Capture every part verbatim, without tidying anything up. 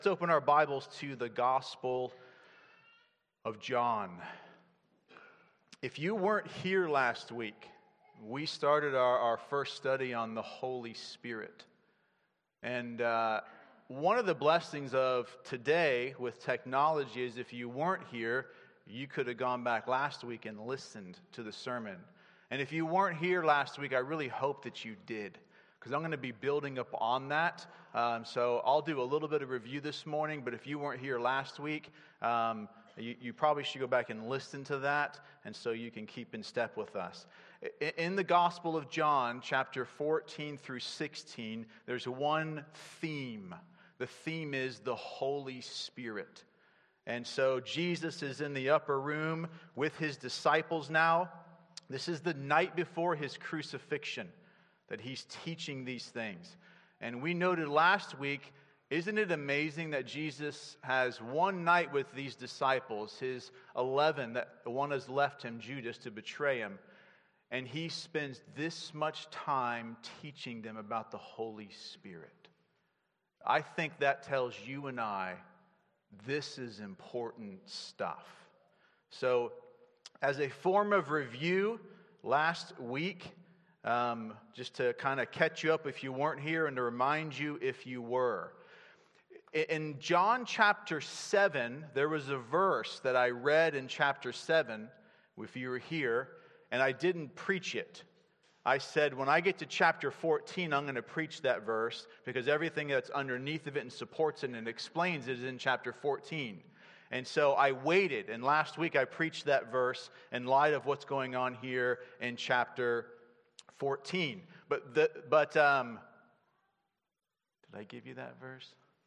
Let's open our Bibles to the Gospel of John. If you weren't here last week, we started our, our first study on the Holy Spirit. And uh, one of the blessings of today with technology is if you weren't here, you could have gone back last week and listened to the sermon. And if you weren't here last week, I really hope that you did, because I'm going to be building up on that. Um, so I'll do a little bit of review this morning, but if you weren't here last week, um, you, you probably should go back and listen to that, and so you can keep in step with us. In, in the Gospel of John, chapter fourteen through sixteen, there's one theme. The theme is the Holy Spirit. And so Jesus is in the upper room with his disciples now. This is the night before his crucifixion that he's teaching these things. And we noted last week, isn't it amazing that Jesus has one night with these disciples, his eleven, that the one has left him, Judas, to betray him, and he spends this much time teaching them about the Holy Spirit. I think that tells you and I this is important stuff. So, as a form of review, last week, Um, just to kind of catch you up if you weren't here and to remind you if you were. In John chapter seven, there was a verse that I read in chapter seven, if you were here, and I didn't preach it. I said, when I get to chapter fourteen, I'm going to preach that verse, because everything that's underneath of it and supports it and explains it is in chapter fourteen. And so I waited, and last week I preached that verse in light of what's going on here in chapter fourteen. But the, but um, did I give you that verse?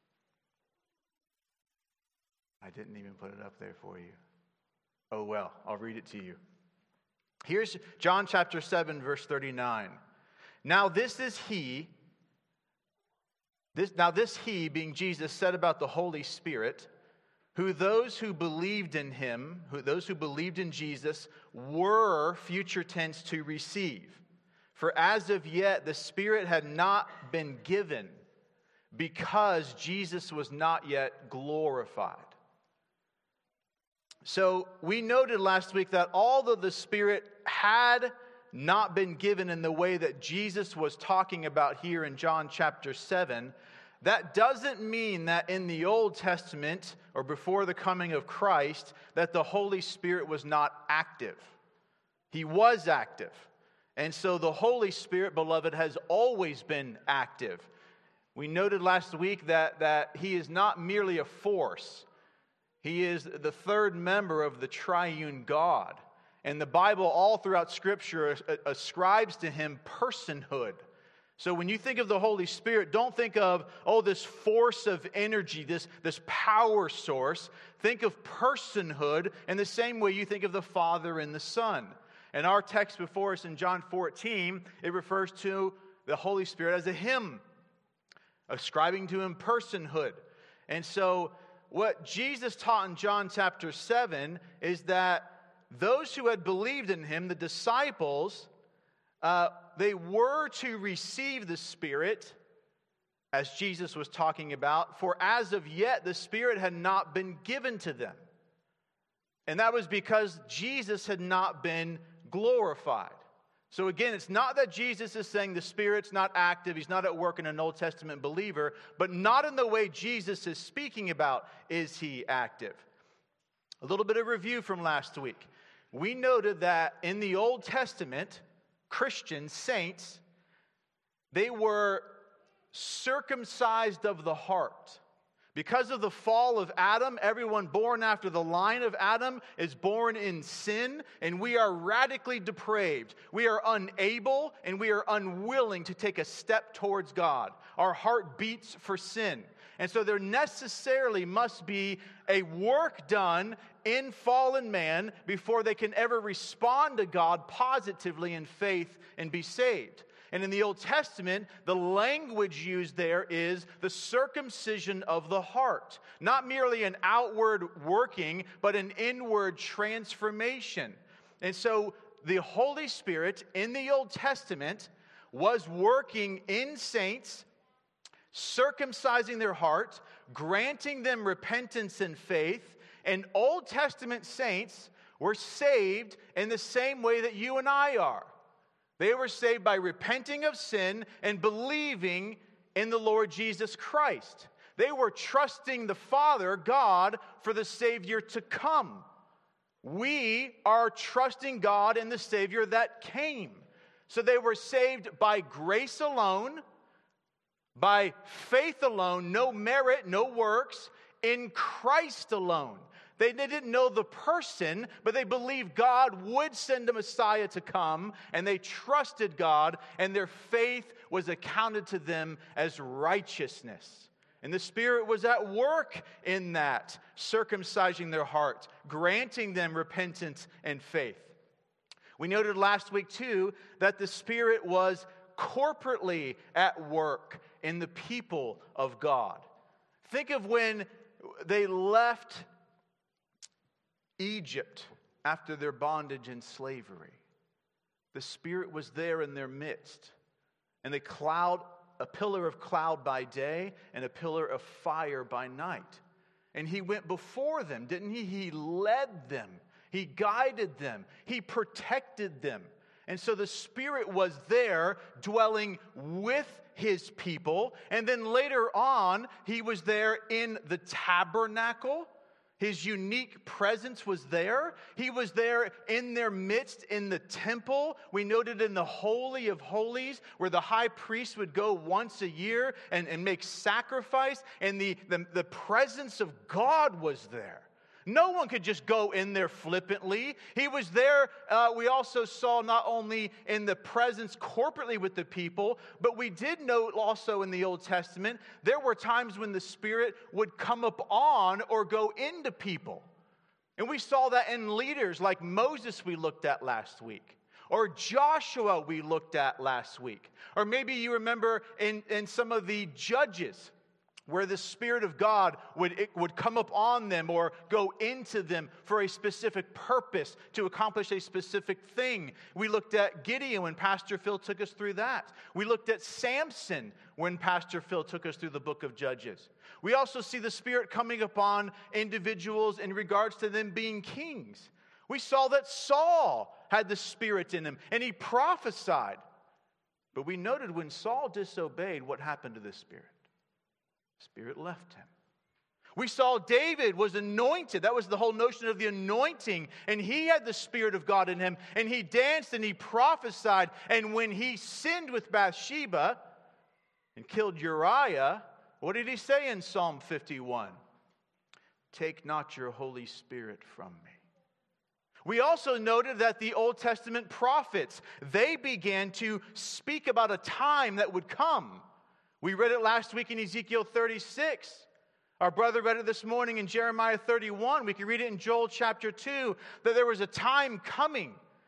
I didn't even put it up there for you. Oh well, I'll read it to you. Here's John chapter seven, verse thirty-nine. Now this is he, this now this he, being Jesus, said about the Holy Spirit, who those who believed in him, who those who believed in Jesus, were, future tense, to receive. For as of yet the Spirit had not been given, because Jesus was not yet glorified. So we noted last week that although the Spirit had not been given in the way that Jesus was talking about here in John chapter seven, that doesn't mean that in the Old Testament or before the coming of Christ that the Holy Spirit was not active. He was active. And so the Holy Spirit, beloved, has always been active. We noted last week that, that he is not merely a force. He is the third member of the triune God. And the Bible, all throughout Scripture, ascribes to him personhood. So when you think of the Holy Spirit, don't think of, oh, this force of energy, this, this power source. Think of personhood in the same way you think of the Father and the Son. In our text before us in John fourteen, it refers to the Holy Spirit as a him, ascribing to him personhood. And so what Jesus taught in John chapter seven is that those who had believed in him, the disciples, uh, they were to receive the Spirit, as Jesus was talking about, for as of yet the Spirit had not been given to them. And that was because Jesus had not been glorified. So again, it's not that Jesus is saying the Spirit's not active, he's not at work in an Old Testament believer, but not in the way Jesus is speaking about is he active. A little bit of review from last week. We noted that in the Old Testament, Christians, saints, they were circumcised of the heart. Because of the fall of Adam, everyone born after the line of Adam is born in sin, and we are radically depraved. We are unable and we are unwilling to take a step towards God. Our heart beats for sin. And so there necessarily must be a work done in fallen man before they can ever respond to God positively in faith and be saved. And in the Old Testament, the language used there is the circumcision of the heart. Not merely an outward working, but an inward transformation. And so the Holy Spirit in the Old Testament was working in saints circumcising their heart, granting them repentance and faith, and Old Testament saints were saved in the same way that you and I are. They were saved by repenting of sin and believing in the Lord Jesus Christ. They were trusting the Father, God, for the Savior to come. We are trusting God and the Savior that came. So they were saved by grace alone, by faith alone, no merit, no works, in Christ alone. They didn't know the person, but they believed God would send a Messiah to come, and they trusted God, and their faith was accounted to them as righteousness. And the Spirit was at work in that, circumcising their heart, granting them repentance and faith. We noted last week, too, that the Spirit was corporately at work in the people of God. Think of when they left Egypt after their bondage and slavery. The Spirit was there in their midst. And the cloud, a pillar of cloud by day and a pillar of fire by night. And He went before them, didn't He? He led them. He guided them. He protected them. And so the Spirit was there dwelling with His people. And then later on, He was there in the tabernacle. His unique presence was there. He was there in their midst in the temple. We noted in the Holy of Holies, where the high priest would go once a year and, and make sacrifice. And the, the, the presence of God was there. No one could just go in there flippantly. He was there. Uh, we also saw not only in the presence corporately with the people, but we did note also in the Old Testament, there were times when the Spirit would come up on or go into people. And we saw that in leaders like Moses we looked at last week. Or Joshua we looked at last week. Or maybe you remember in, in some of the judges, where the Spirit of God would, it would come up on them or go into them for a specific purpose to accomplish a specific thing. We looked at Gideon when Pastor Phil took us through that. We looked at Samson when Pastor Phil took us through the book of Judges. We also see the Spirit coming upon individuals in regards to them being kings. We saw that Saul had the Spirit in him and he prophesied. But we noted when Saul disobeyed, what happened to the Spirit? Spirit left him. We saw David was anointed. That was the whole notion of the anointing. And he had the Spirit of God in him. And he danced and he prophesied. And when he sinned with Bathsheba and killed Uriah, what did he say in Psalm fifty-one? Take not your Holy Spirit from me. We also noted that the Old Testament prophets, they began to speak about a time that would come. We read it last week in Ezekiel thirty-six. Our brother read it this morning in Jeremiah thirty-one. We can read it in Joel chapter two, that there was a time coming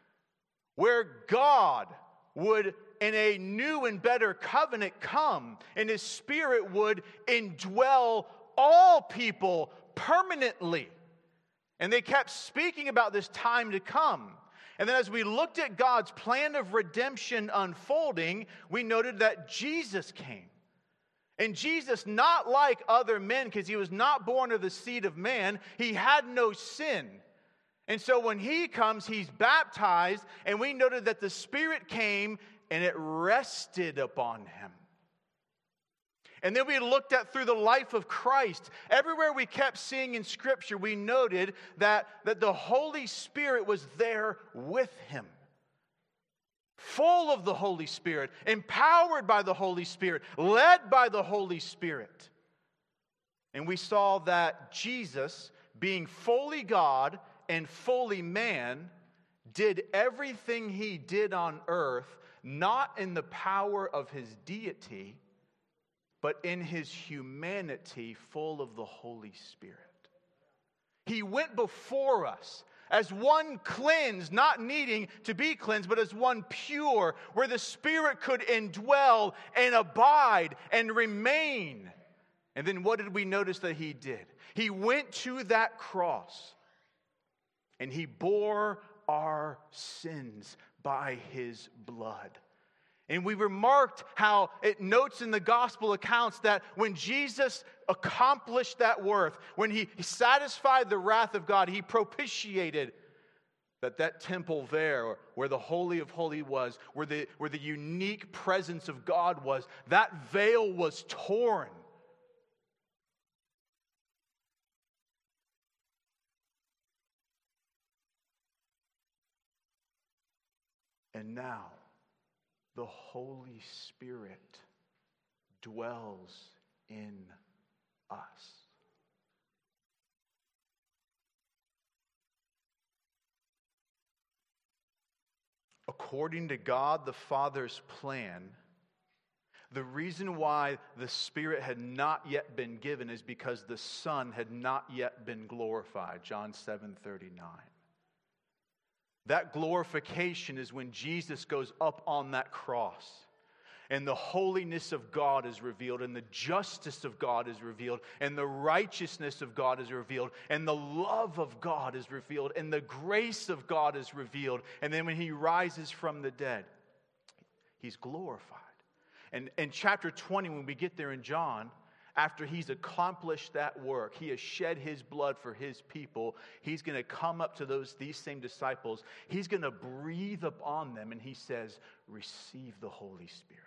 where God would, in a new and better covenant, come, and His Spirit would indwell all people permanently. And they kept speaking about this time to come. And then as we looked at God's plan of redemption unfolding, we noted that Jesus came. And Jesus, not like other men, because He was not born of the seed of man, He had no sin. And so when He comes, He's baptized, and we noted that the Spirit came and it rested upon Him. And then we looked at through the life of Christ. Everywhere we kept seeing in Scripture, we noted that, that the Holy Spirit was there with Him. Full of the Holy Spirit, empowered by the Holy Spirit, led by the Holy Spirit. And we saw that Jesus, being fully God and fully man, did everything He did on earth, not in the power of His deity, but in His humanity, full of the Holy Spirit. He went before us as one cleansed, not needing to be cleansed, but as one pure, where the Spirit could indwell and abide and remain. And then what did we notice that He did? He went to that cross and He bore our sins by His blood. And we remarked how it notes in the gospel accounts that when Jesus accomplished that work, when he satisfied the wrath of God, he propitiated that that temple there, where the Holy of Holies was, where the, where the unique presence of God was, that veil was torn. And now, the Holy Spirit dwells in us. According to God the Father's plan, the reason why the Spirit had not yet been given is because the Son had not yet been glorified. John seven thirty-nine. That glorification is when Jesus goes up on that cross and the holiness of God is revealed and the justice of God is revealed and the righteousness of God is revealed and the love of God is revealed and the grace of God is revealed. And then when he rises from the dead, he's glorified. And in chapter twenty, when we get there in John, after he's accomplished that work, he has shed his blood for his people, he's going to come up to those these same disciples. He's going to breathe upon them, and he says, receive the Holy Spirit.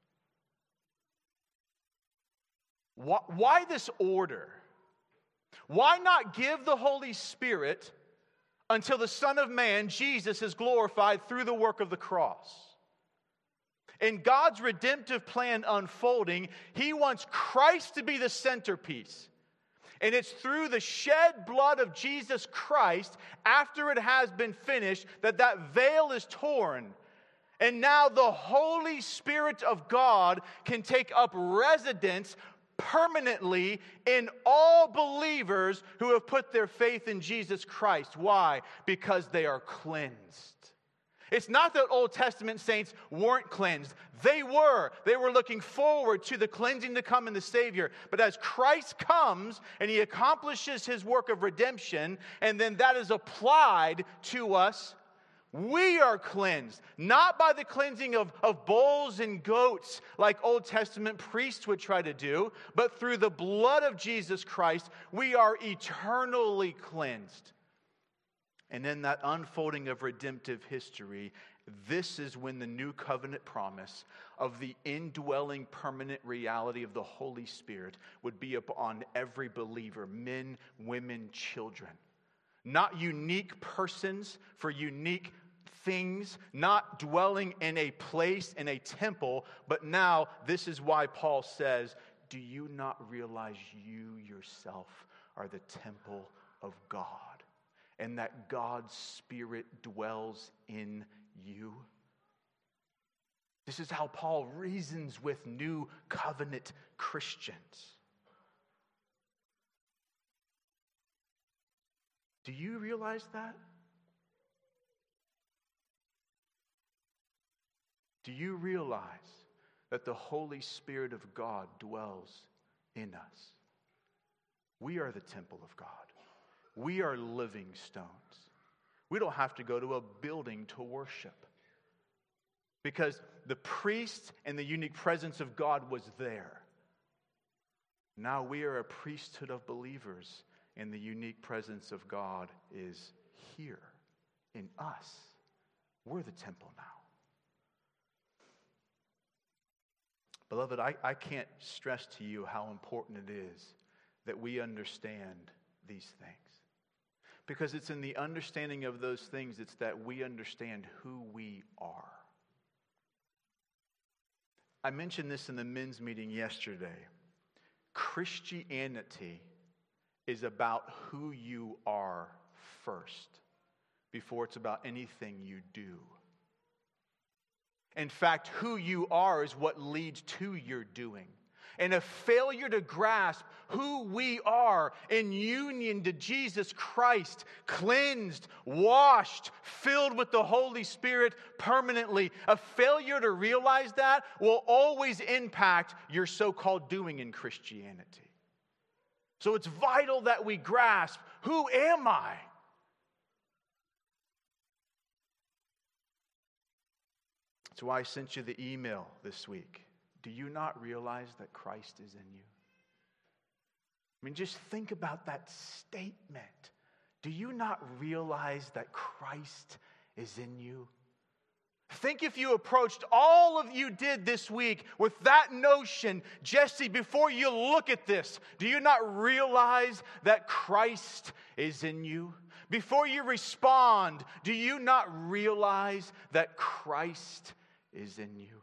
Why, why this order? Why not give the Holy Spirit until the Son of Man, Jesus, is glorified through the work of the cross? In God's redemptive plan unfolding, he wants Christ to be the centerpiece. And it's through the shed blood of Jesus Christ, after it has been finished, that that veil is torn. And now the Holy Spirit of God can take up residence permanently in all believers who have put their faith in Jesus Christ. Why? Because they are cleansed. It's not that Old Testament saints weren't cleansed. They were. They were looking forward to the cleansing to come in the Savior. But as Christ comes and he accomplishes his work of redemption, and then that is applied to us, we are cleansed. Not by the cleansing of, of bulls and goats like Old Testament priests would try to do, but through the blood of Jesus Christ, we are eternally cleansed. And in that unfolding of redemptive history, this is when the new covenant promise of the indwelling permanent reality of the Holy Spirit would be upon every believer, men, women, children. Not unique persons for unique things, not dwelling in a place, in a temple, but now this is why Paul says, do you not realize you yourself are the temple of God? And that God's Spirit dwells in you. This is how Paul reasons with new covenant Christians. Do you realize that? Do you realize that the Holy Spirit of God dwells in us? We are the temple of God. We are living stones. We don't have to go to a building to worship, because the priest and the unique presence of God was there. Now we are a priesthood of believers, and the unique presence of God is here in us. We're the temple now. Beloved, I, I can't stress to you how important it is that we understand these things. Because it's in the understanding of those things, it's that we understand who we are. I mentioned this in the men's meeting yesterday. Christianity is about who you are first, before it's about anything you do. In fact, who you are is what leads to your doing. And a failure to grasp who we are in union to Jesus Christ, cleansed, washed, filled with the Holy Spirit permanently, a failure to realize that will always impact your so-called doing in Christianity. So it's vital that we grasp, who am I? That's why I sent you the email this week. Do you not realize that Christ is in you? I mean, just think about that statement. Do you not realize that Christ is in you? Think if you approached all of you did this week with that notion, Jesse, before you look at this, do you not realize that Christ is in you? Before you respond, do you not realize that Christ is in you?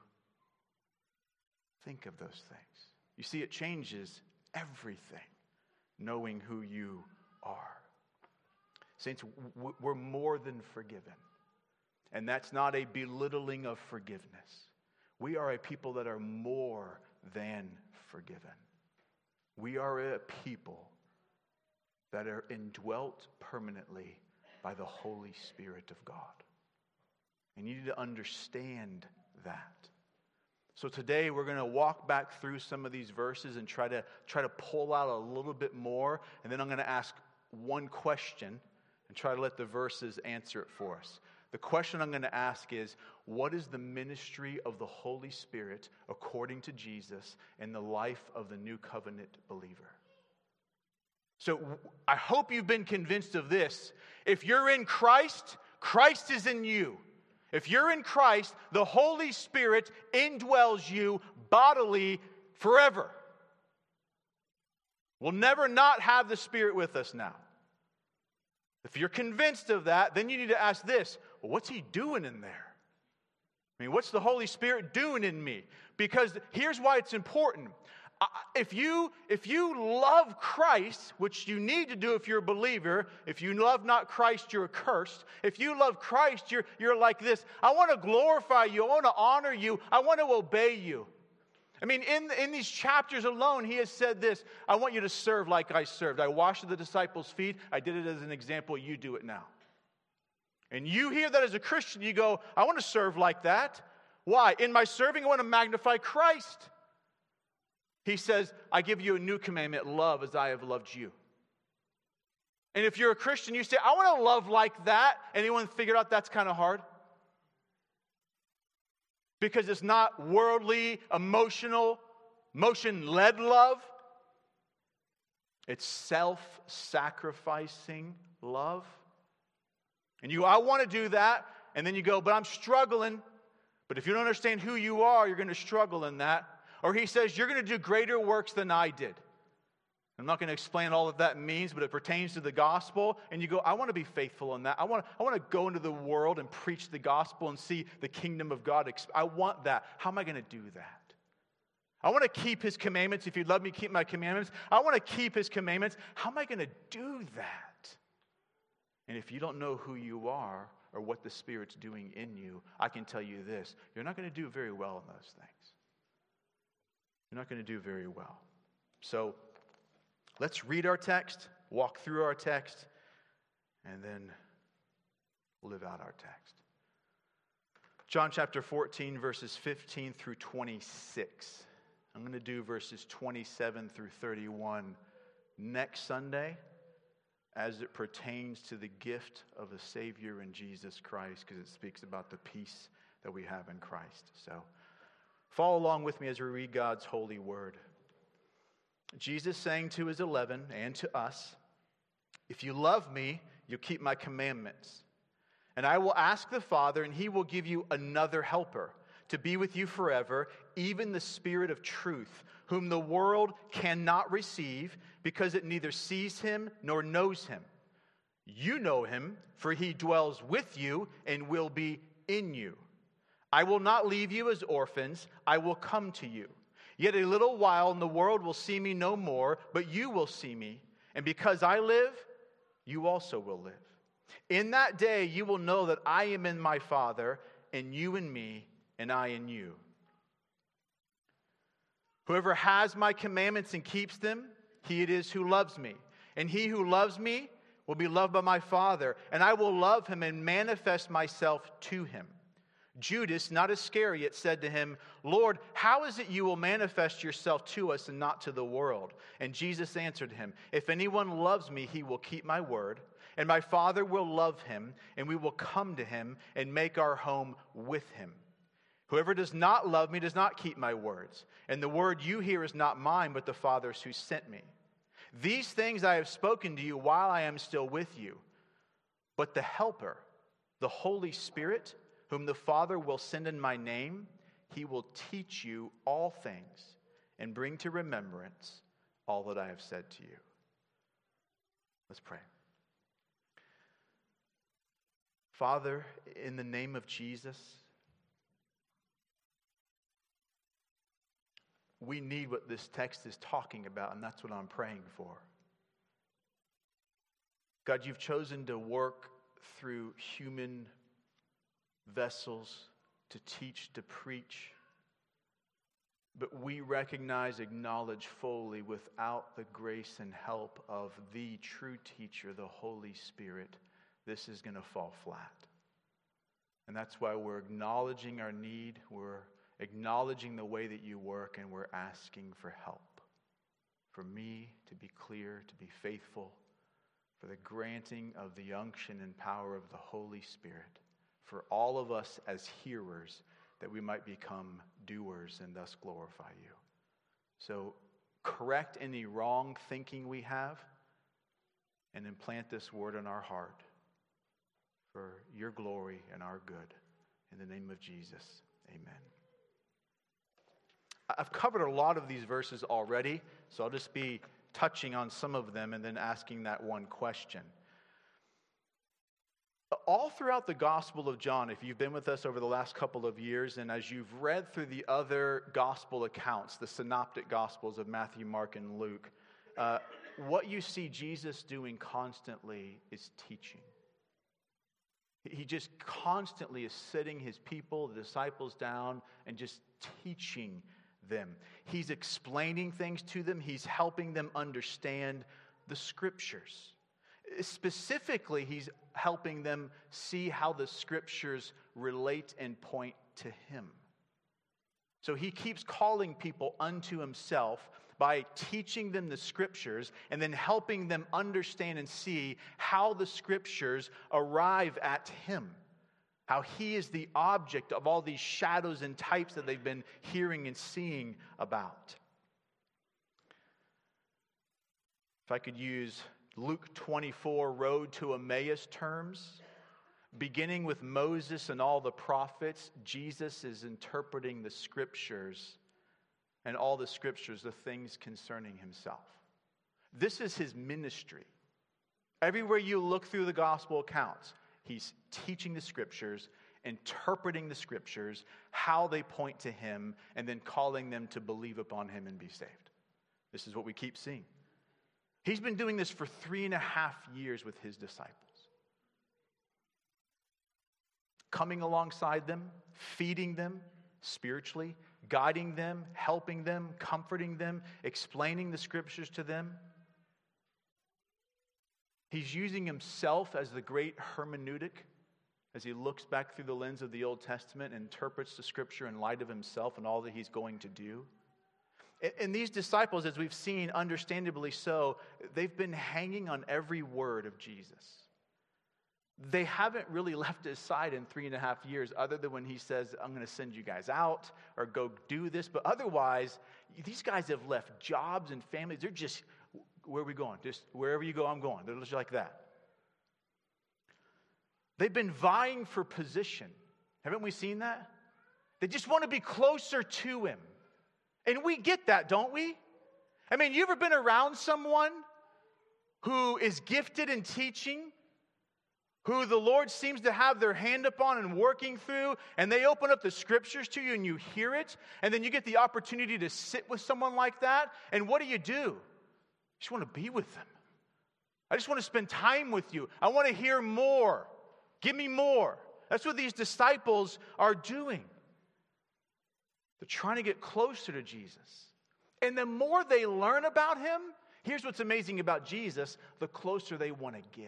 Think of those things. You see, it changes everything, knowing who you are. Saints, we're more than forgiven. And that's not a belittling of forgiveness. We are a people that are more than forgiven. We are a people that are indwelt permanently by the Holy Spirit of God. And you need to understand that. So today we're going to walk back through some of these verses and try to try to pull out a little bit more. And then I'm going to ask one question and try to let the verses answer it for us. The question I'm going to ask is, what is the ministry of the Holy Spirit according to Jesus in the life of the new covenant believer? So I hope you've been convinced of this. If you're in Christ, Christ is in you. If you're in Christ, the Holy Spirit indwells you bodily forever. We'll never not have the Spirit with us now. If you're convinced of that, then you need to ask this. Well, what's He doing in there? I mean, what's the Holy Spirit doing in me? Because here's why it's important. If you, if you love Christ, which you need to do if you're a believer, if you love not Christ, you're accursed. If you love Christ, you're, you're like this. I want to glorify you. I want to honor you. I want to obey you. I mean, in, in these chapters alone, He has said this. I want you to serve like I served. I washed the disciples' feet. I did it as an example. You do it now. And you hear that as a Christian, you go, I want to serve like that. Why? In my serving, I want to magnify Christ. He says, I give you a new commandment, love as I have loved you. And if you're a Christian, you say, I want to love like that. Anyone figured out that's kind of hard? Because it's not worldly, emotional, motion-led love. It's self-sacrificing love. And you go, I want to do that. And then you go, but I'm struggling. But if you don't understand who you are, you're going to struggle in that. Or He says, you're going to do greater works than I did. I'm not going to explain all that that means, but it pertains to the gospel. And you go, I want to be faithful in that. I want, I want to go into the world and preach the gospel and see the kingdom of God. I want that. How am I going to do that? I want to keep His commandments. If you love me, keep my commandments. I want to keep His commandments. How am I going to do that? And if you don't know who you are or what the Spirit's doing in you, I can tell you this. You're not going to do very well in those things. You're not going to do very well. So let's read our text, walk through our text, and then live out our text. John chapter fourteen, verses fifteen through twenty-six. I'm going to do verses twenty-seven through thirty-one next Sunday as it pertains to the gift of the Savior in Jesus Christ, because it speaks about the peace that we have in Christ. So follow along with me as we read God's holy word. Jesus saying to His eleven and to us, if you love me, you'll keep my commandments. And I will ask the Father, and He will give you another helper to be with you forever, even the Spirit of truth, whom the world cannot receive because it neither sees Him nor knows Him. You know Him, for He dwells with you and will be in you. I will not leave you as orphans. I will come to you. Yet a little while, and the world will see me no more, but you will see me. And because I live, you also will live. In that day, you will know that I am in my Father, and you in me, and I in you. Whoever has my commandments and keeps them, he it is who loves me. And he who loves me will be loved by my Father, and I will love him and manifest myself to him. Judas, not Iscariot, said to him, Lord, how is it you will manifest yourself to us and not to the world? And Jesus answered him, if anyone loves me, he will keep my word, and my Father will love him, and we will come to him and make our home with him. Whoever does not love me does not keep my words. And the word you hear is not mine, but the Father's who sent me. These things I have spoken to you while I am still with you. But the Helper, the Holy Spirit, whom the Father will send in my name, he will teach you all things and bring to remembrance all that I have said to you. Let's pray. Father, in the name of Jesus, we need what this text is talking about, and that's what I'm praying for. God, you've chosen to work through human vessels to teach, to preach. But we recognize, acknowledge fully, without the grace and help of the true teacher, the Holy Spirit, this is going to fall flat. And that's why we're acknowledging our need, we're acknowledging the way that you work, and we're asking for help. For me to be clear, to be faithful, for the granting of the unction and power of the Holy Spirit, for all of us as hearers, that we might become doers and thus glorify you. So correct any wrong thinking we have and implant this word in our heart for your glory and our good. In the name of Jesus, amen. I've covered a lot of these verses already, so I'll just be touching on some of them and then asking that one question. All throughout the Gospel of John, if you've been with us over the last couple of years, and as you've read through the other Gospel accounts, the synoptic Gospels of Matthew, Mark, and Luke, uh, what you see Jesus doing constantly is teaching. He just constantly is sitting his people, the disciples, down and just teaching them. He's explaining things to them. He's helping them understand the Scriptures. Specifically, he's helping them see how the Scriptures relate and point to him. So he keeps calling people unto himself by teaching them the Scriptures and then helping them understand and see how the Scriptures arrive at him. How he is the object of all these shadows and types that they've been hearing and seeing about. If I could use Luke twenty-four, Road to Emmaus terms, beginning with Moses and all the prophets, Jesus is interpreting the Scriptures and all the Scriptures, the things concerning himself. This is his ministry. Everywhere you look through the gospel accounts, he's teaching the Scriptures, interpreting the Scriptures, how they point to him, and then calling them to believe upon him and be saved. This is what we keep seeing. He's been doing this for three and a half years with his disciples. Coming alongside them, feeding them spiritually, guiding them, helping them, comforting them, explaining the Scriptures to them. He's using himself as the great hermeneutic as he looks back through the lens of the Old Testament and interprets the Scripture in light of himself and all that he's going to do. And these disciples, as we've seen, understandably so, they've been hanging on every word of Jesus. They haven't really left his side in three and a half years, other than when he says, I'm going to send you guys out or go do this. But otherwise, these guys have left jobs and families. They're just, where are we going? Just wherever you go, I'm going. They're just like that. They've been vying for position. Haven't we seen that? They just want to be closer to him. And we get that, don't we? I mean, you ever been around someone who is gifted in teaching, who the Lord seems to have their hand upon and working through, and they open up the Scriptures to you and you hear it, and then you get the opportunity to sit with someone like that, and what do you do? You just want to be with them. I just want to spend time with you. I want to hear more. Give me more. That's what these disciples are doing. They're trying to get closer to Jesus. And the more they learn about him, here's what's amazing about Jesus, the closer they want to get.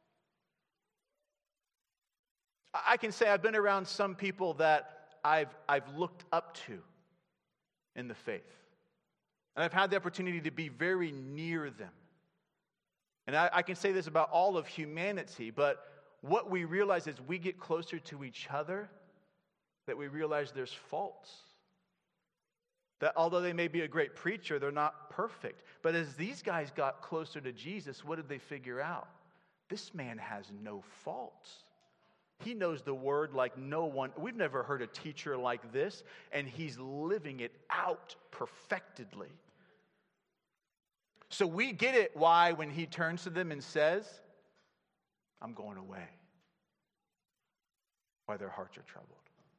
I can say I've been around some people that I've, I've looked up to in the faith. And I've had the opportunity to be very near them. And I, I can say this about all of humanity, but what we realize is we get closer to each other, that we realize there's faults. That although they may be a great preacher, they're not perfect. But as these guys got closer to Jesus, what did they figure out? This man has no faults. He knows the word like no one. We've never heard a teacher like this, and he's living it out perfectedly. So we get it why when he turns to them and says, I'm going away, why their hearts are troubled.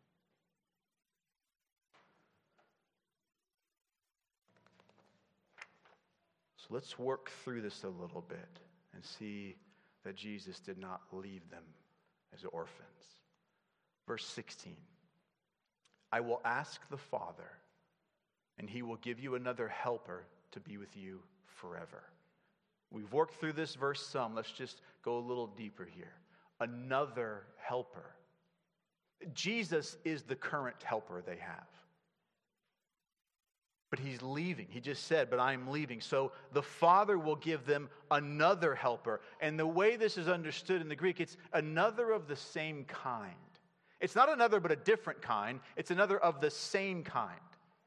So let's work through this a little bit and see that Jesus did not leave them as orphans. Verse sixteen, I will ask the Father, and he will give you another helper to be with you forever. We've worked through this verse some. Let's just go a little deeper here. Another helper. Jesus is the current helper they have. But he's leaving. He just said, but I'm leaving. So the Father will give them another helper. And the way this is understood in the Greek, it's another of the same kind. It's not another but a different kind. It's another of the same kind.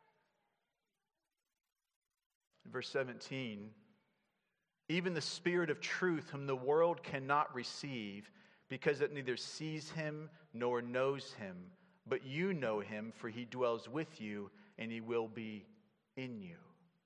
In verse seventeen, even the Spirit of truth, whom the world cannot receive, because it neither sees him nor knows him. But you know him, for he dwells with you, and he will be in you.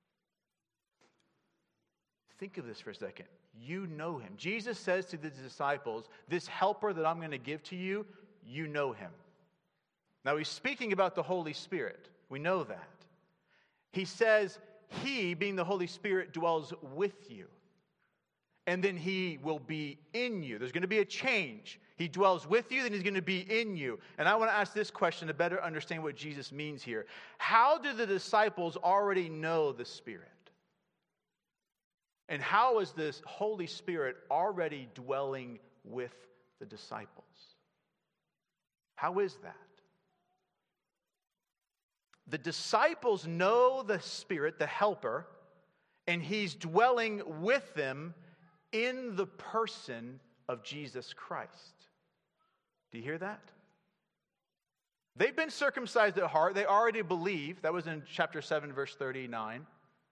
Think of this for a second. You know him. Jesus says to the disciples, this helper that I'm going to give to you, you know him. Now he's speaking about the Holy Spirit. We know that. He says, he, being the Holy Spirit, dwells with you. And then he will be in you. There's going to be a change. He dwells with you, then he's going to be in you. And I want to ask this question to better understand what Jesus means here. How do the disciples already know the Spirit? And how is this Holy Spirit already dwelling with the disciples? How is that? The disciples know the Spirit, the helper, and he's dwelling with them in the person of Jesus Christ. Do you hear that? They've been circumcised at heart. They already believe. That was in chapter seven, verse thirty-nine.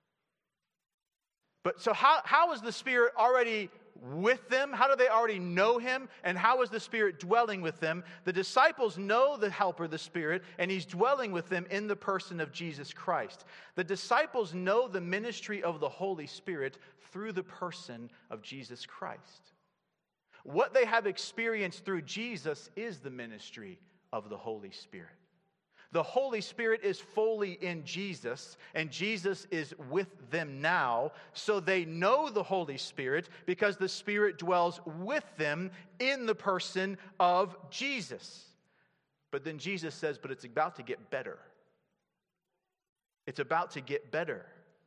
But so how, how is the Spirit already with them? How do they already know him? And how is the Spirit dwelling with them? The disciples know the helper, the Spirit, and he's dwelling with them in the person of Jesus Christ. The disciples know the ministry of the Holy Spirit through the person of Jesus Christ. What they have experienced through Jesus is the ministry of the Holy Spirit. The Holy Spirit is fully in Jesus, and Jesus is with them now, so they know the Holy Spirit because the Spirit dwells with them in the person of Jesus. But then Jesus says, but it's about to get better. It's about to get better.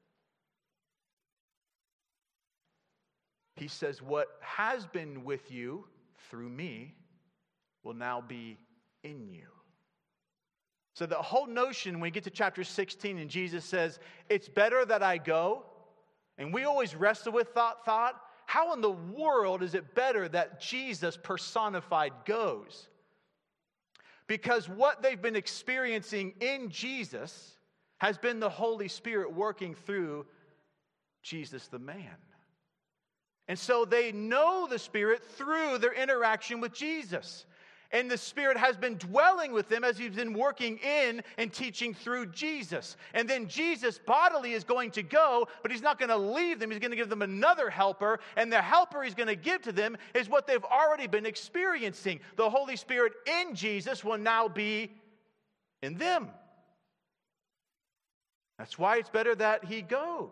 He says, what has been with you through me will now be in you. So the whole notion, when we get to chapter sixteen, and Jesus says, it's better that I go, and we always wrestle with thought, thought, how in the world is it better that Jesus personified goes? Because what they've been experiencing in Jesus has been the Holy Spirit working through Jesus the man. And so they know the Spirit through their interaction with Jesus. And the Spirit has been dwelling with them as he's been working in and teaching through Jesus. And then Jesus bodily is going to go, but he's not going to leave them. He's going to give them another helper. And the helper he's going to give to them is what they've already been experiencing. The Holy Spirit in Jesus will now be in them. That's why it's better that he goes.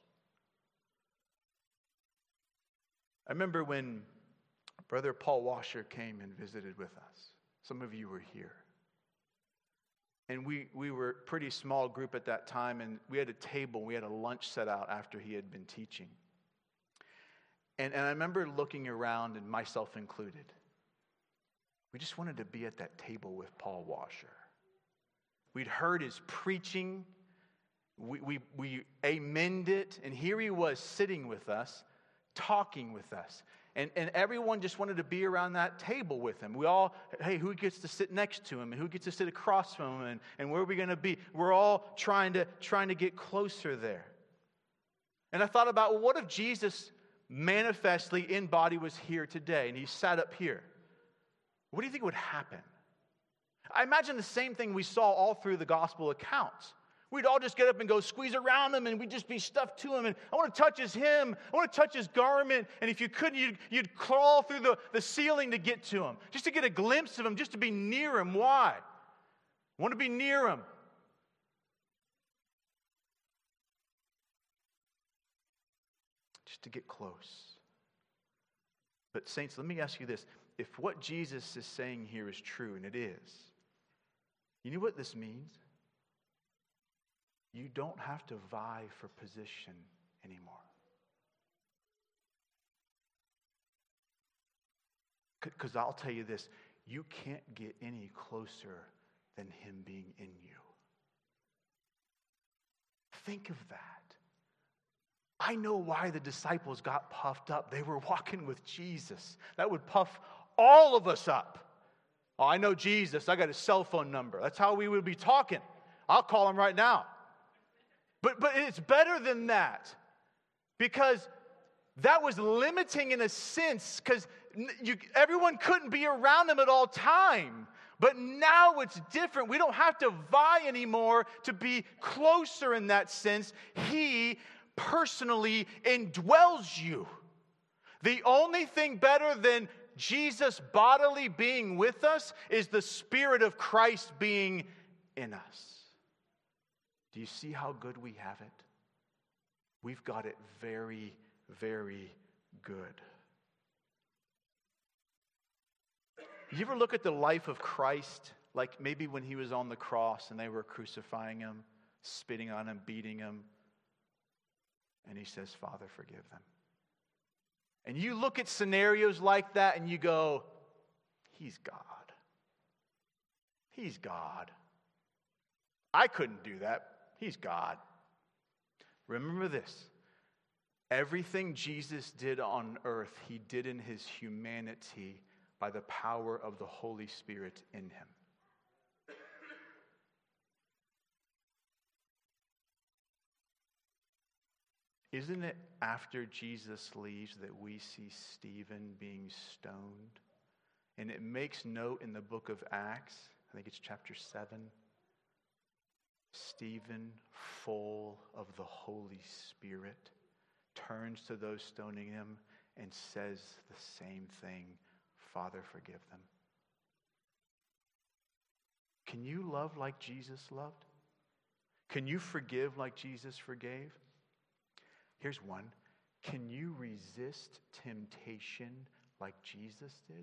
I remember when Brother Paul Washer came and visited with us. Some of you were here. And we, we were a pretty small group at that time, and we had a table, we had a lunch set out after he had been teaching. And, and I remember looking around, and myself included. We just wanted to be at that table with Paul Washer. We'd heard his preaching. We, we, we amened it, and here he was sitting with us, talking with us. And, and everyone just wanted to be around that table with him. We all, hey, who gets to sit next to him? And who gets to sit across from him? And, and where are we going to be? We're all trying to, trying to get closer there. And I thought about, well, what if Jesus manifestly in body was here today and he sat up here? What do you think would happen? I imagine the same thing we saw all through the gospel accounts. We'd all just get up and go squeeze around him, and we'd just be stuffed to him. And I want to touch his hem. I want to touch his garment. And if you couldn't, you'd, you'd crawl through the, the ceiling to get to him, just to get a glimpse of him, just to be near him. Why? I want to be near him. Just to get close. But saints, let me ask you this. If what Jesus is saying here is true, and it is, you know what this means? You don't have to vie for position anymore. Because I'll tell you this, you can't get any closer than him being in you. Think of that. I know why the disciples got puffed up. They were walking with Jesus. That would puff all of us up. Oh, I know Jesus. I got his cell phone number. That's how we would be talking. I'll call him right now. But, but it's better than that, because that was limiting in a sense, because you, everyone couldn't be around him at all time. But now it's different. We don't have to vie anymore to be closer in that sense. He personally indwells you. The only thing better than Jesus bodily being with us is the Spirit of Christ being in us. Do you see how good we have it? We've got it very, very good. You ever look at the life of Christ, like maybe when he was on the cross and they were crucifying him, spitting on him, beating him, and he says, Father, forgive them. And you look at scenarios like that and you go, he's God. He's God. I couldn't do that. He's God. Remember this. Everything Jesus did on earth, he did in his humanity by the power of the Holy Spirit in him. Isn't it after Jesus leaves that we see Stephen being stoned? And it makes note in the book of Acts, I think it's chapter seven, Stephen, full of the Holy Spirit, turns to those stoning him and says the same thing, Father, forgive them. Can you love like Jesus loved? Can you forgive like Jesus forgave? Here's one. Can you resist temptation like Jesus did?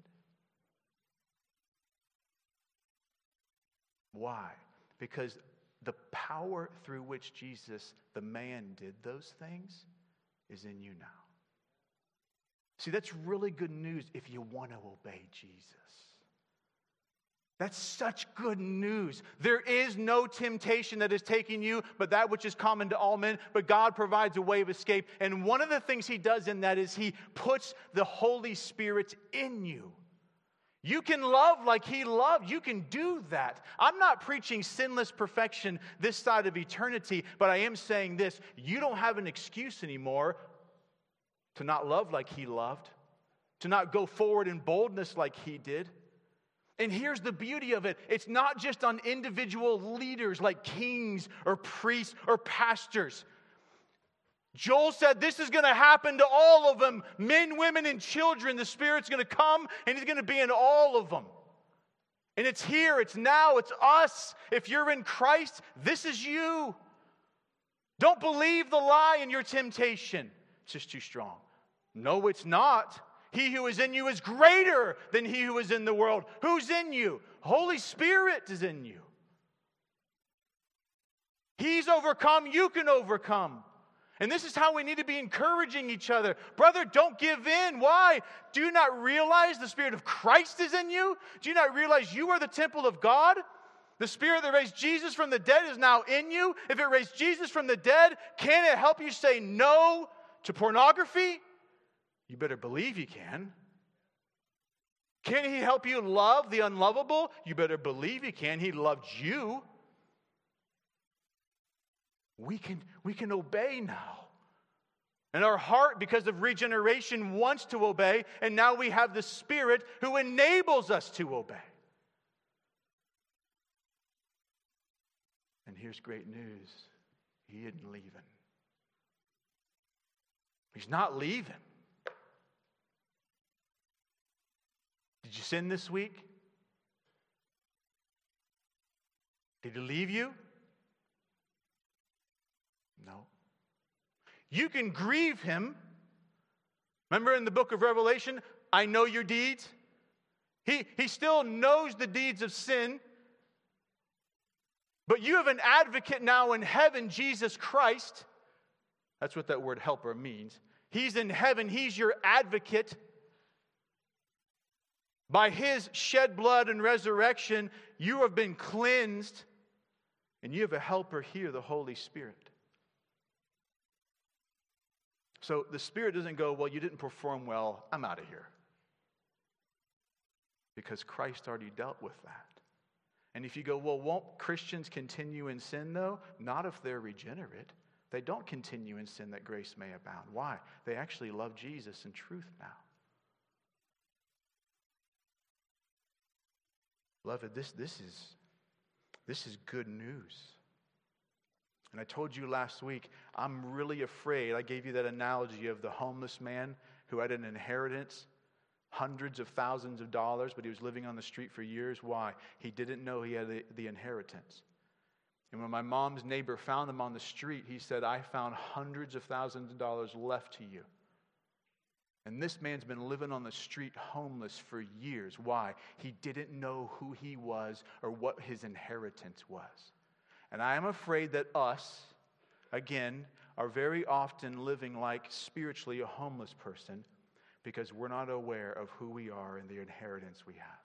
Why? Because the power through which Jesus, the man, did those things is in you now. See, that's really good news if you want to obey Jesus. That's such good news. There is no temptation that is taking you, but that which is common to all men. But God provides a way of escape. And one of the things he does in that is he puts the Holy Spirit in you. You can love like he loved. You can do that. I'm not preaching sinless perfection this side of eternity, but I am saying this. You don't have an excuse anymore to not love like he loved, to not go forward in boldness like he did. And here's the beauty of it. It's not just on individual leaders like kings or priests or pastors. Joel said this is going to happen to all of them. Men, women, and children. The Spirit's going to come and he's going to be in all of them. And it's here, it's now, it's us. If you're in Christ, this is you. Don't believe the lie in your temptation. It's just too strong. No, it's not. He who is in you is greater than he who is in the world. Who's in you? Holy Spirit is in you. He's overcome, you can overcome. And this is how we need to be encouraging each other. Brother, don't give in. Why? Do you not realize the Spirit of Christ is in you? Do you not realize you are the temple of God? The Spirit that raised Jesus from the dead is now in you. If it raised Jesus from the dead, can it help you say no to pornography? You better believe He can. Can He help you love the unlovable? You better believe He can. He loved you. We can, we can obey now. And our heart, because of regeneration, wants to obey. And now we have the Spirit who enables us to obey. And here's great news. He isn't leaving. He's not leaving. Did you sin this week? Did He leave you? No. You can grieve Him. Remember in the book of Revelation, I know your deeds. He, he still knows the deeds of sin. But you have an advocate now in heaven, Jesus Christ. That's what that word helper means. He's in heaven. He's your advocate. By His shed blood and resurrection, you have been cleansed. And you have a helper here, the Holy Spirit. So the Spirit doesn't go, well, you didn't perform well, I'm out of here. Because Christ already dealt with that. And if you go, well, won't Christians continue in sin though? Not if they're regenerate. They don't continue in sin that grace may abound. Why? They actually love Jesus in truth now. Beloved, this, this is, this is good news. And I told you last week, I'm really afraid. I gave you that analogy of the homeless man who had an inheritance, hundreds of thousands of dollars, but he was living on the street for years. Why? He didn't know he had the, the inheritance. And when my mom's neighbor found him on the street, he said, I found hundreds of thousands of dollars left to you. And this man's been living on the street homeless for years. Why? He didn't know who he was or what his inheritance was. And I am afraid that us, again, are very often living like spiritually a homeless person because we're not aware of who we are and the inheritance we have.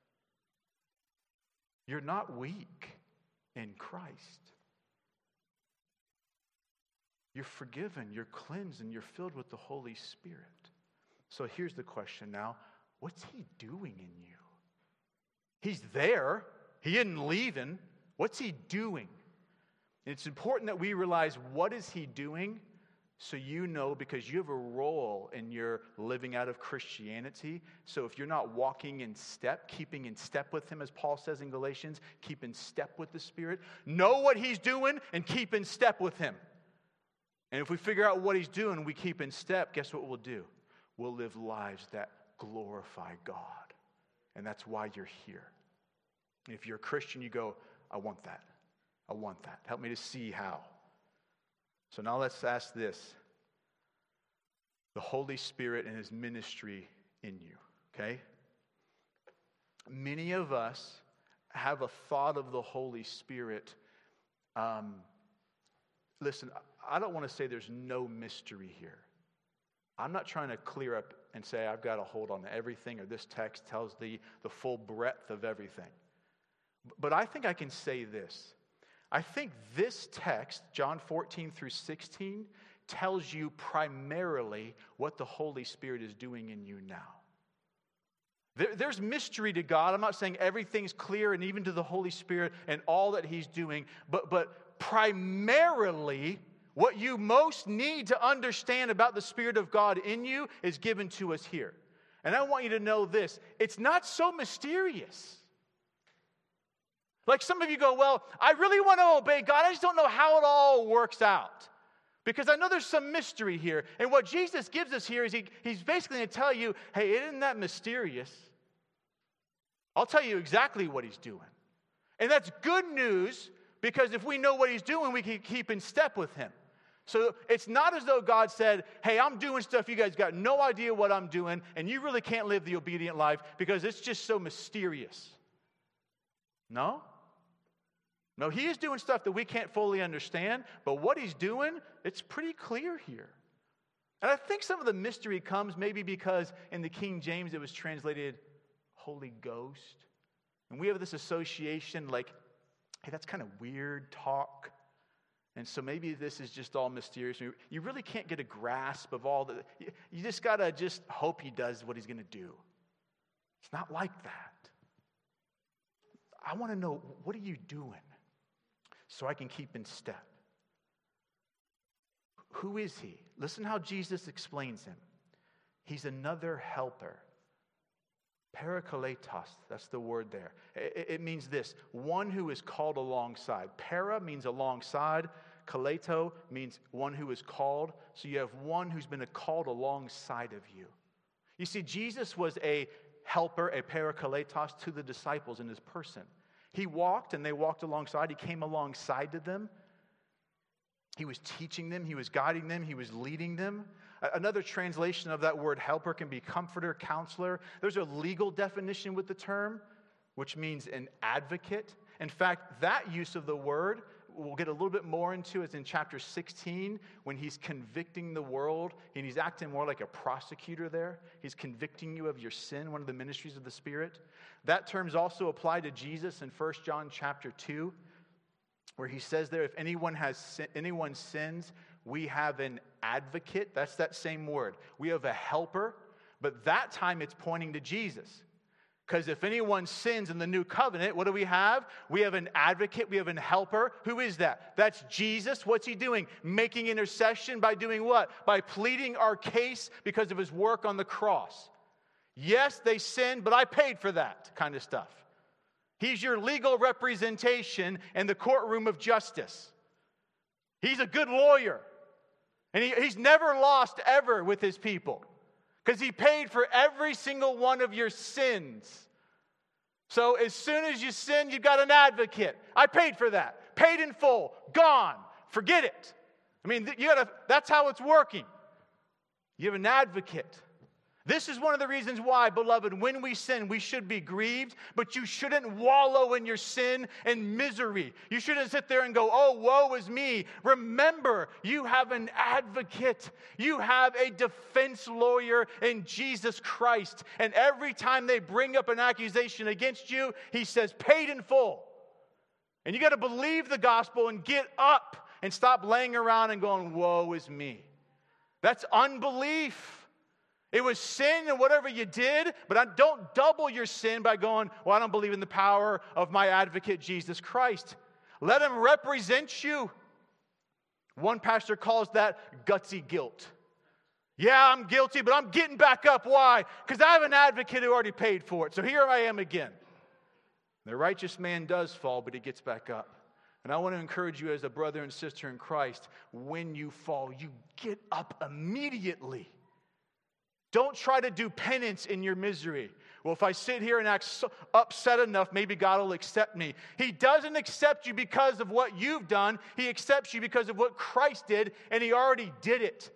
You're not weak in Christ. You're forgiven, you're cleansed, and you're filled with the Holy Spirit. So here's the question now. What's He doing in you? He's there. He isn't leaving. What's He doing? And it's important that we realize what is He doing so you know, because you have a role in your living out of Christianity. So if you're not walking in step, keeping in step with Him, as Paul says in Galatians, keep in step with the Spirit. Know what He's doing and keep in step with Him. And if we figure out what He's doing, we keep in step, guess what we'll do? We'll live lives that glorify God. And that's why you're here. And if you're a Christian, you go, I want that. I want that. Help me to see how. So now let's ask this. The Holy Spirit and His ministry in you, okay? Many of us have a thought of the Holy Spirit. Um, listen, I don't want to say there's no mystery here. I'm not trying to clear up and say I've got a hold on everything or this text tells the, the full breadth of everything. But I think I can say this. I think this text, John fourteen through sixteen, tells you primarily what the Holy Spirit is doing in you now. There, there's mystery to God. I'm not saying everything's clear, and even to the Holy Spirit and all that He's doing, but, but primarily what you most need to understand about the Spirit of God in you is given to us here. And I want you to know this. It's not so mysterious. Like some of you go, well, I really want to obey God. I just don't know how it all works out. Because I know there's some mystery here. And what Jesus gives us here is he, He's basically going to tell you, hey, it isn't that mysterious. I'll tell you exactly what He's doing. And that's good news because if we know what He's doing, we can keep in step with Him. So it's not as though God said, hey, I'm doing stuff you guys got no idea what I'm doing, and you really can't live the obedient life because it's just so mysterious. No? No, He is doing stuff that we can't fully understand, but what He's doing, it's pretty clear here. And I think some of the mystery comes maybe because in the King James it was translated Holy Ghost. And we have this association like, hey, that's kind of weird talk. And so maybe this is just all mysterious. You really can't get a grasp of all the... You just got to just hope he does what he's going to do. It's not like that. I want to know, what are you doing so I can keep in step? Who is he? Listen how Jesus explains him. He's another helper. Parakletos, that's the word there. It, it means this, one who is called alongside. Para means alongside. Kaleto means one who is called. So you have one who's been called alongside of you. You see, Jesus was a helper, a parakletos to the disciples in his person. He walked and they walked alongside. He came alongside to them. He was teaching them. He was guiding them. He was leading them. Another translation of that word helper can be comforter, counselor. There's a legal definition with the term, which means an advocate. In fact, that use of the word, we'll get a little bit more into, is in chapter sixteen, when he's convicting the world, and he's acting more like a prosecutor there. He's convicting you of your sin, one of the ministries of the Spirit. That term's also applied to Jesus in First John chapter two, where he says there, if anyone has anyone sins, we have an advocate. That's that same word. We have a helper, but that time it's pointing to Jesus. Because if anyone sins in the new covenant, what do we have? We have an advocate, we have a helper. Who is that? That's Jesus. What's he doing? Making intercession by doing what? By pleading our case because of his work on the cross. Yes, they sinned, but I paid for that kind of stuff. He's your legal representation in the courtroom of justice. He's a good lawyer. And he, he's never lost ever with his people. Because he paid for every single one of your sins. So as soon as you sin, you've got an advocate. I paid for that. Paid in full. Gone. Forget it. I mean, you gotta, that's how it's working. You have an advocate. This is one of the reasons why, beloved, when we sin, we should be grieved, but you shouldn't wallow in your sin and misery. You shouldn't sit there and go, oh, woe is me. Remember, you have an advocate. You have a defense lawyer in Jesus Christ. And every time they bring up an accusation against you, he says, paid in full. And you got to believe the gospel and get up and stop laying around and going, woe is me. That's unbelief. It was sin and whatever you did, but I don't double your sin by going, well, I don't believe in the power of my advocate, Jesus Christ. Let him represent you. One pastor calls that gutsy guilt. Yeah, I'm guilty, but I'm getting back up. Why? Because I have an advocate who already paid for it. So here I am again. The righteous man does fall, but he gets back up. And I want to encourage you as a brother and sister in Christ, when you fall, you get up immediately. Don't try to do penance in your misery. Well, if I sit here and act so upset enough, maybe God will accept me. He doesn't accept you because of what you've done. He accepts you because of what Christ did, and he already did it.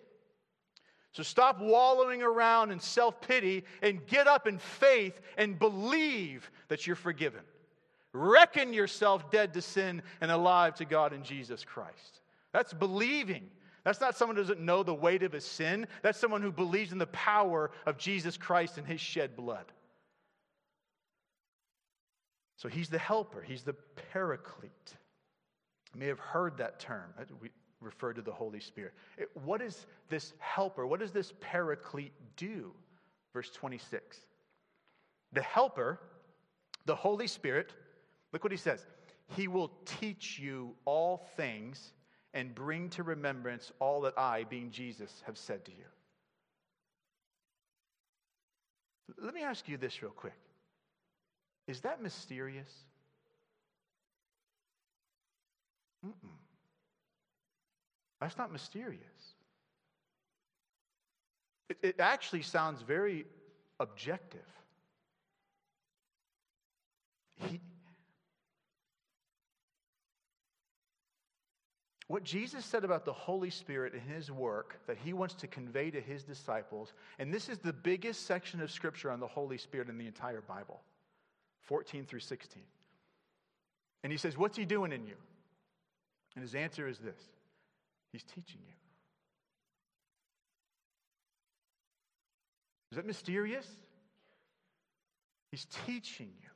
So stop wallowing around in self-pity and get up in faith and believe that you're forgiven. Reckon yourself dead to sin and alive to God in Jesus Christ. That's believing. That's not someone who doesn't know the weight of his sin. That's someone who believes in the power of Jesus Christ and his shed blood. So he's the helper. He's the paraclete. You may have heard that term. We refer to the Holy Spirit. It, what is this helper? What does this paraclete do? Verse twenty-six. The helper, the Holy Spirit, look what he says. He will teach you all things and bring to remembrance all that I, being Jesus, have said to you. Let me ask you this real quick. Is that mysterious? Mm-mm. That's not mysterious. It, it actually sounds very objective. He... What Jesus said about the Holy Spirit and his work that he wants to convey to his disciples, and this is the biggest section of Scripture on the Holy Spirit in the entire Bible, fourteen through sixteen. And he says, what's he doing in you? And his answer is this: he's teaching you. Is that mysterious? He's teaching you.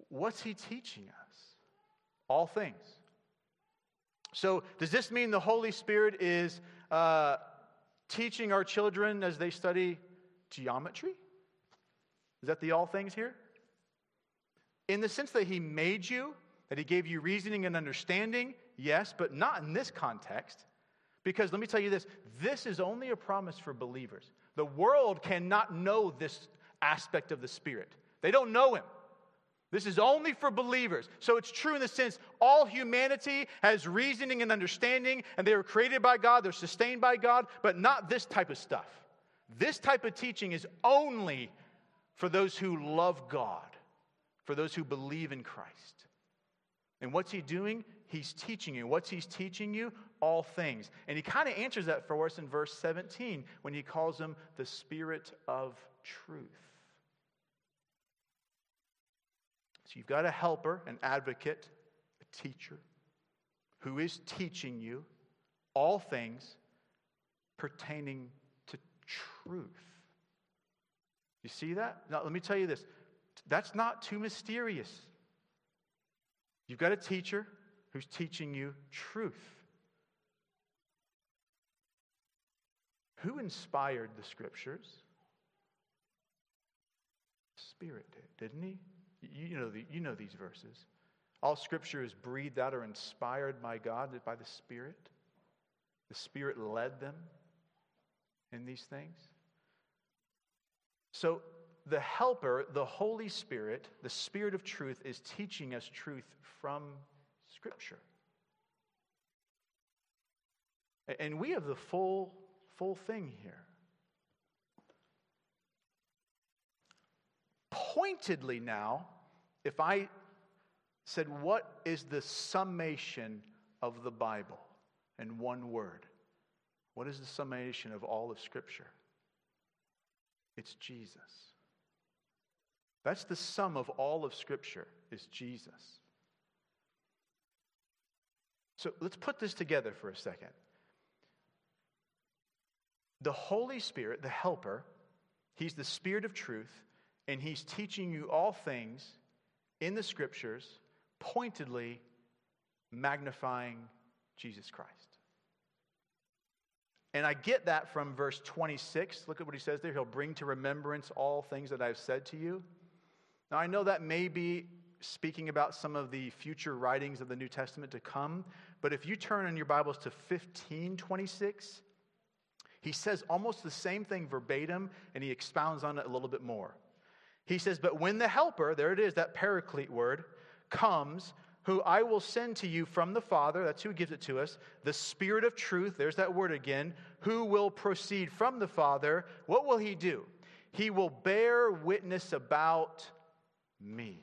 what's he teaching us? All things. So does this mean the Holy Spirit is uh, teaching our children as they study geometry? Is that the all things here? In the sense that he made you, that he gave you reasoning and understanding, yes, but not in this context. Because let me tell you this, this is only a promise for believers. The world cannot know this aspect of the Spirit. They don't know him. This is only for believers. So it's true in the sense all humanity has reasoning and understanding, and they were created by God, they're sustained by God, but not this type of stuff. This type of teaching is only for those who love God, for those who believe in Christ. And what's he doing? He's teaching you. What's he teaching you? All things. And he kind of answers that for us in verse seventeen when he calls him the Spirit of truth. So you've got a helper, an advocate, a teacher who is teaching you all things pertaining to truth. You see that? Now, let me tell you this. That's not too mysterious. You've got a teacher who's teaching you truth. Who inspired the Scriptures? The Spirit did, didn't he? You know, the, you know these verses. All Scripture is breathed out or inspired by God, by the Spirit. The Spirit led them in these things. So the Helper, the Holy Spirit, the Spirit of truth, is teaching us truth from Scripture. And we have the full, full thing here. Pointedly now, if I said, what is the summation of the Bible in one word? What is the summation of all of Scripture? It's Jesus. That's the sum of all of Scripture, is Jesus. So let's put this together for a second. The Holy Spirit, the Helper, he's the Spirit of truth, and he's teaching you all things in the Scriptures, pointedly magnifying Jesus Christ. And I get that from verse twenty-six. Look at what he says there. He'll bring to remembrance all things that I've said to you. Now, I know that may be speaking about some of the future writings of the New Testament to come, but if you turn in your Bibles to fifteen twenty-six, he says almost the same thing verbatim, and he expounds on it a little bit more. He says, but when the Helper, there it is, that paraclete word, comes, who I will send to you from the Father, that's who gives it to us, the Spirit of truth, there's that word again, who will proceed from the Father, what will he do? He will bear witness about me.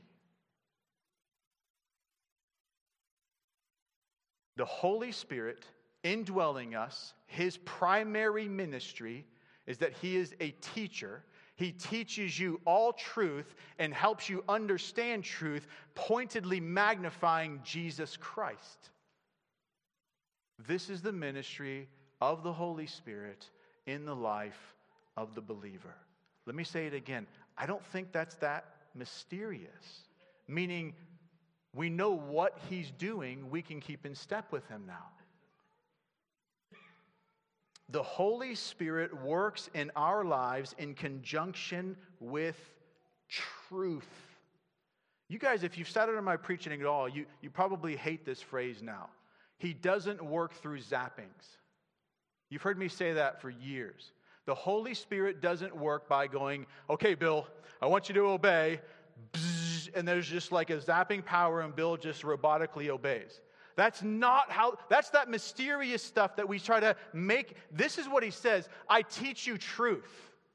The Holy Spirit indwelling us, his primary ministry is that he is a teacher. He teaches you all truth and helps you understand truth, pointedly magnifying Jesus Christ. This is the ministry of the Holy Spirit in the life of the believer. Let me say it again. I don't think that's that mysterious, meaning we know what he's doing. We can keep in step with him now. The Holy Spirit works in our lives in conjunction with truth. You guys, if you've sat under my preaching at all, you, you probably hate this phrase now. He doesn't work through zappings. You've heard me say that for years. The Holy Spirit doesn't work by going, okay, Bill, I want you to obey, bzz, and there's just like a zapping power and Bill just robotically obeys. That's not how, that's that mysterious stuff that we try to make. This is what he says, I teach you truth.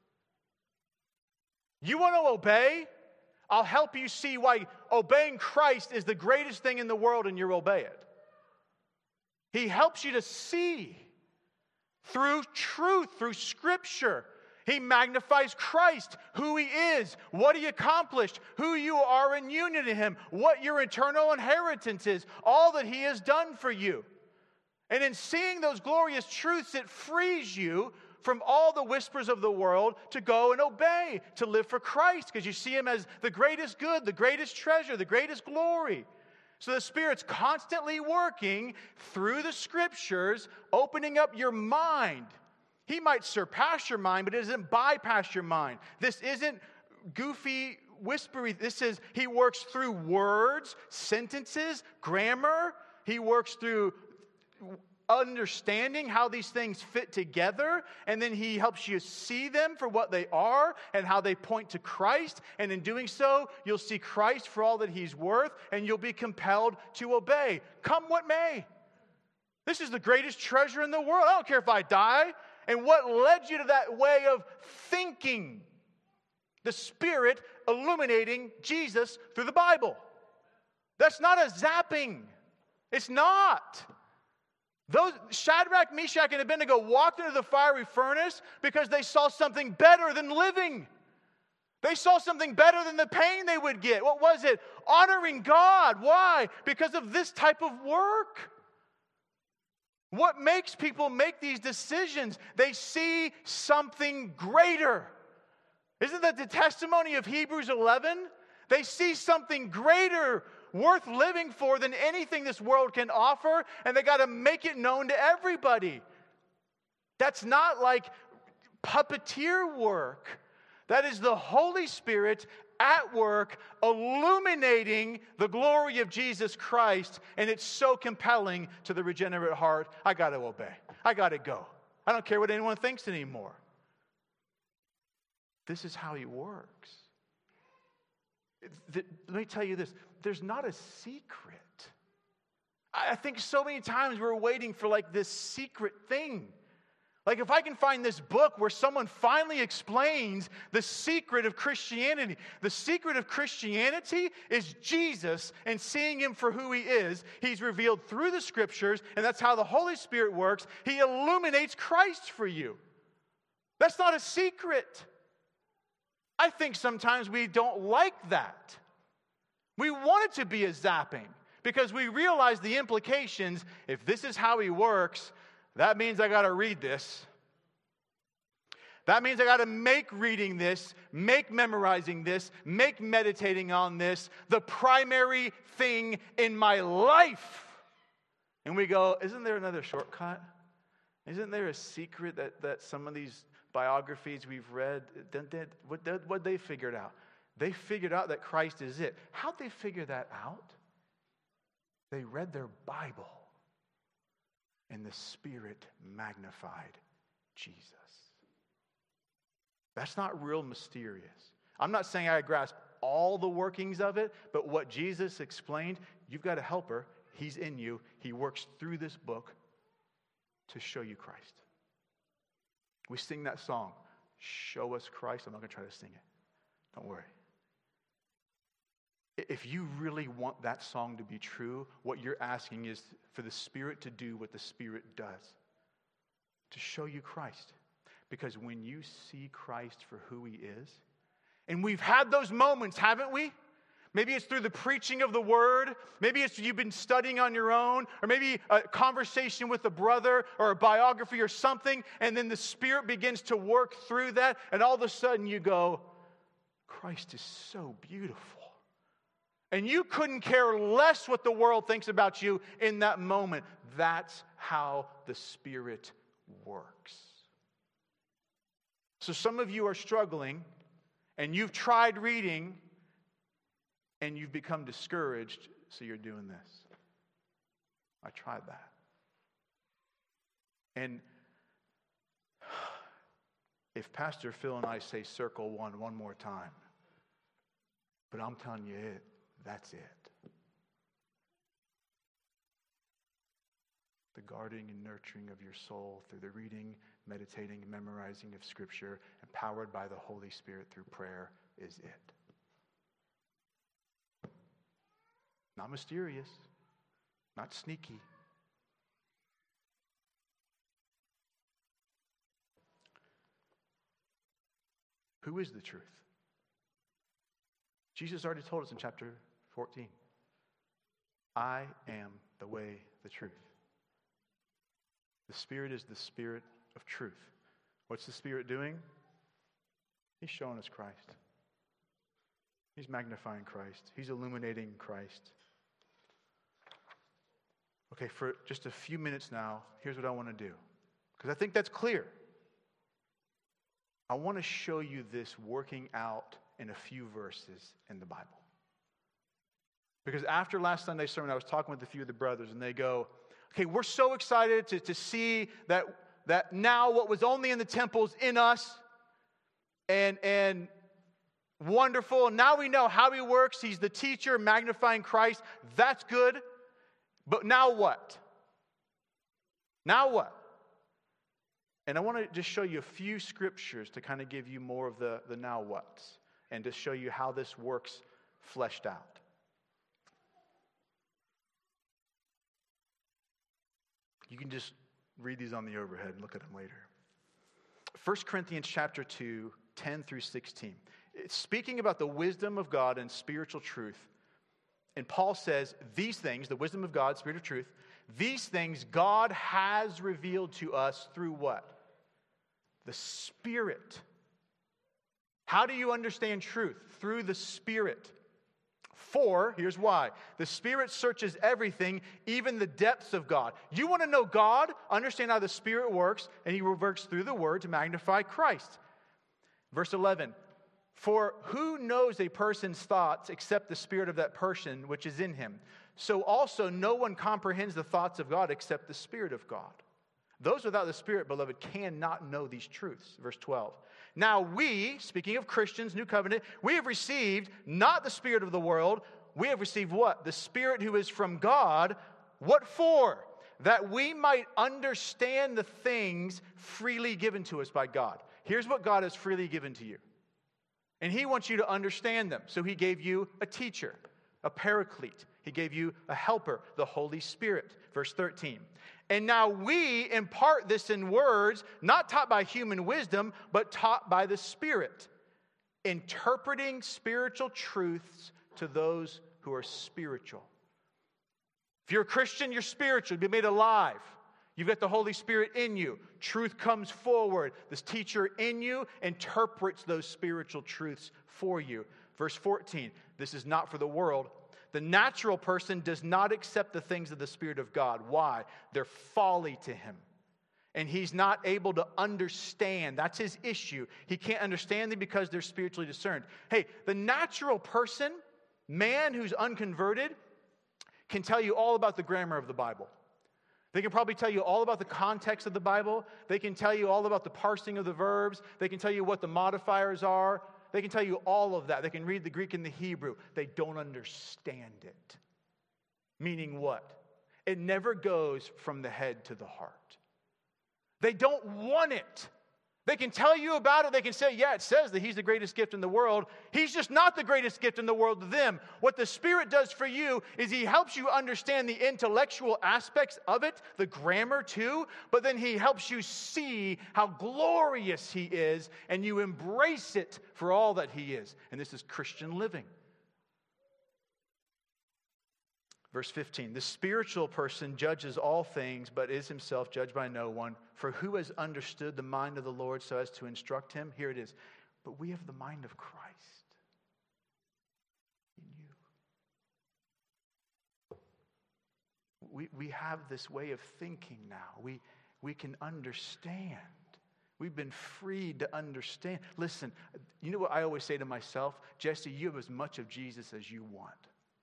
You want to obey? I'll help you see why obeying Christ is the greatest thing in the world and you obey it. He helps you to see through truth, through Scripture. He magnifies Christ, who he is, what he accomplished, who you are in union to him, what your eternal inheritance is, all that he has done for you. And in seeing those glorious truths, it frees you from all the whispers of the world to go and obey, to live for Christ, because you see Him as the greatest good, the greatest treasure, the greatest glory. So the Spirit's constantly working through the Scriptures, opening up your mind. He might surpass your mind, but it doesn't bypass your mind. This isn't goofy, whispery. This is, He works through words, sentences, grammar. He works through understanding how these things fit together, and then He helps you see them for what they are and how they point to Christ, and in doing so, you'll see Christ for all that He's worth, and you'll be compelled to obey, come what may. This is the greatest treasure in the world. I don't care if I die. And what led you to that way of thinking? The Spirit illuminating Jesus through the Bible. That's not a zapping. It's not. Those Shadrach, Meshach, and Abednego walked into the fiery furnace because they saw something better than living. They saw something better than the pain they would get. What was it? Honoring God. Why? Because of this type of work. What makes people make these decisions? They see something greater. Isn't that the testimony of Hebrews eleven? They see something greater, worth living for than anything this world can offer, and they got to make it known to everybody. That's not like puppeteer work. That is the Holy Spirit at work illuminating the glory of Jesus Christ, and it's so compelling to the regenerate heart. I got to obey. I got to go. I don't care what anyone thinks anymore. This is how He works. Let me tell you this. There's not a secret. I think so many times we're waiting for like this secret thing. Like if I can find this book where someone finally explains the secret of Christianity. The secret of Christianity is Jesus and seeing Him for who He is. He's revealed through the Scriptures, and that's how the Holy Spirit works. He illuminates Christ for you. That's not a secret. I think sometimes we don't like that. We want it to be a zapping because we realize the implications. If this is how He works, that means I got to read this. That means I got to make reading this, make memorizing this, make meditating on this the primary thing in my life. And we go, isn't there another shortcut? Isn't there a secret that, that some of these biographies we've read, what what they figured out? They figured out that Christ is it. How'd they figure that out? They read their Bible, and the Spirit magnified Jesus. That's not real mysterious. I'm not saying I grasp all the workings of it, but what Jesus explained, you've got a helper. He's in you. He works through this book to show you Christ. We sing that song, Show Us Christ. I'm not going to try to sing it. Don't worry. If you really want that song to be true, what you're asking is for the Spirit to do what the Spirit does, to show you Christ. Because when you see Christ for who He is, and we've had those moments, haven't we? Maybe it's through the preaching of the Word. Maybe it's you've been studying on your own. Or maybe a conversation with a brother or a biography or something. And then the Spirit begins to work through that. And all of a sudden you go, Christ is so beautiful. And you couldn't care less what the world thinks about you in that moment. That's how the Spirit works. So some of you are struggling. And you've tried reading. And you've become discouraged, so you're doing this. I tried that. And if Pastor Phil and I say circle one one more time, but I'm telling you, it, that's it. The guarding and nurturing of your soul through the reading, meditating, and memorizing of Scripture, empowered by the Holy Spirit through prayer, is it. Not mysterious, not sneaky. Who is the truth? Jesus already told us in chapter fourteen. I am the way, the truth. The Spirit is the Spirit of truth. What's the Spirit doing? He's showing us Christ. He's magnifying Christ. He's illuminating Christ. Okay, for just a few minutes now, here's what I want to do. Because I think that's clear. I want to show you this working out in a few verses in the Bible. Because after last Sunday's sermon, I was talking with a few of the brothers, and they go, okay, we're so excited to, to see that, that now what was only in the temple is in us, and, and wonderful. And now we know how he works. He's the teacher, magnifying Christ. That's good. But now what? Now what? And I want to just show you a few scriptures to kind of give you more of the, the now what's, and to show you how this works fleshed out. You can just read these on the overhead and look at them later. First Corinthians chapter two, ten through sixteen. It's speaking about the wisdom of God and spiritual truth. And Paul says, these things, the wisdom of God, spirit of truth, these things God has revealed to us through what? The Spirit. How do you understand truth? Through the Spirit. For, here's why. The Spirit searches everything, even the depths of God. You want to know God? Understand how the Spirit works, and he works through the Word to magnify Christ. Verse eleven. For who knows a person's thoughts except the spirit of that person which is in him? So also no one comprehends the thoughts of God except the Spirit of God. Those without the Spirit, beloved, cannot know these truths. Verse twelve. Now we, speaking of Christians, New Covenant, we have received not the spirit of the world. We have received what? The Spirit who is from God. What for? That we might understand the things freely given to us by God. Here's what God has freely given to you. And he wants you to understand them. So he gave you a teacher, a paraclete. He gave you a helper, the Holy Spirit. Verse thirteen. And now we impart this in words, not taught by human wisdom, but taught by the Spirit, interpreting spiritual truths to those who are spiritual. If you're a Christian, you're spiritual. You've been made alive. You've got the Holy Spirit in you. Truth comes forward. This teacher in you interprets those spiritual truths for you. Verse fourteen, this is not for the world. The natural person does not accept the things of the Spirit of God. Why? They're folly to him. And he's not able to understand. That's his issue. He can't understand them because they're spiritually discerned. Hey, the natural person, man who's unconverted, can tell you all about the grammar of the Bible. They can probably tell you all about the context of the Bible. They can tell you all about the parsing of the verbs. They can tell you what the modifiers are. They can tell you all of that. They can read the Greek and the Hebrew. They don't understand it. Meaning what? It never goes from the head to the heart. They don't want it. They can tell you about it. They can say, yeah, it says that he's the greatest gift in the world. He's just not the greatest gift in the world to them. What the Spirit does for you is he helps you understand the intellectual aspects of it, the grammar too, but then he helps you see how glorious he is, and you embrace it for all that he is. And this is Christian living. Verse fifteen, the spiritual person judges all things, but is himself judged by no one. For who has understood the mind of the Lord so as to instruct him? Here it is. But we have the mind of Christ in you. We, we have this way of thinking now. We, we can understand. We've been freed to understand. Listen, you know what I always say to myself? Jesse, you have as much of Jesus as you want.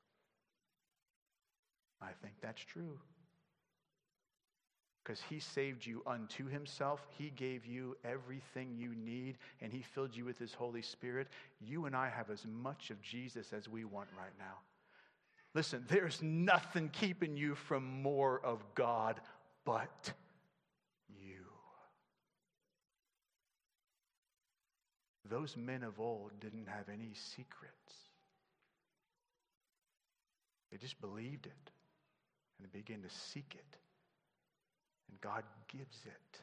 I think that's true. Because he saved you unto himself. He gave you everything you need, and he filled you with his Holy Spirit. You and I have as much of Jesus as we want right now. Listen, there's nothing keeping you from more of God but you. Those men of old didn't have any secrets. They just believed it. And they begin to seek it. And God gives it.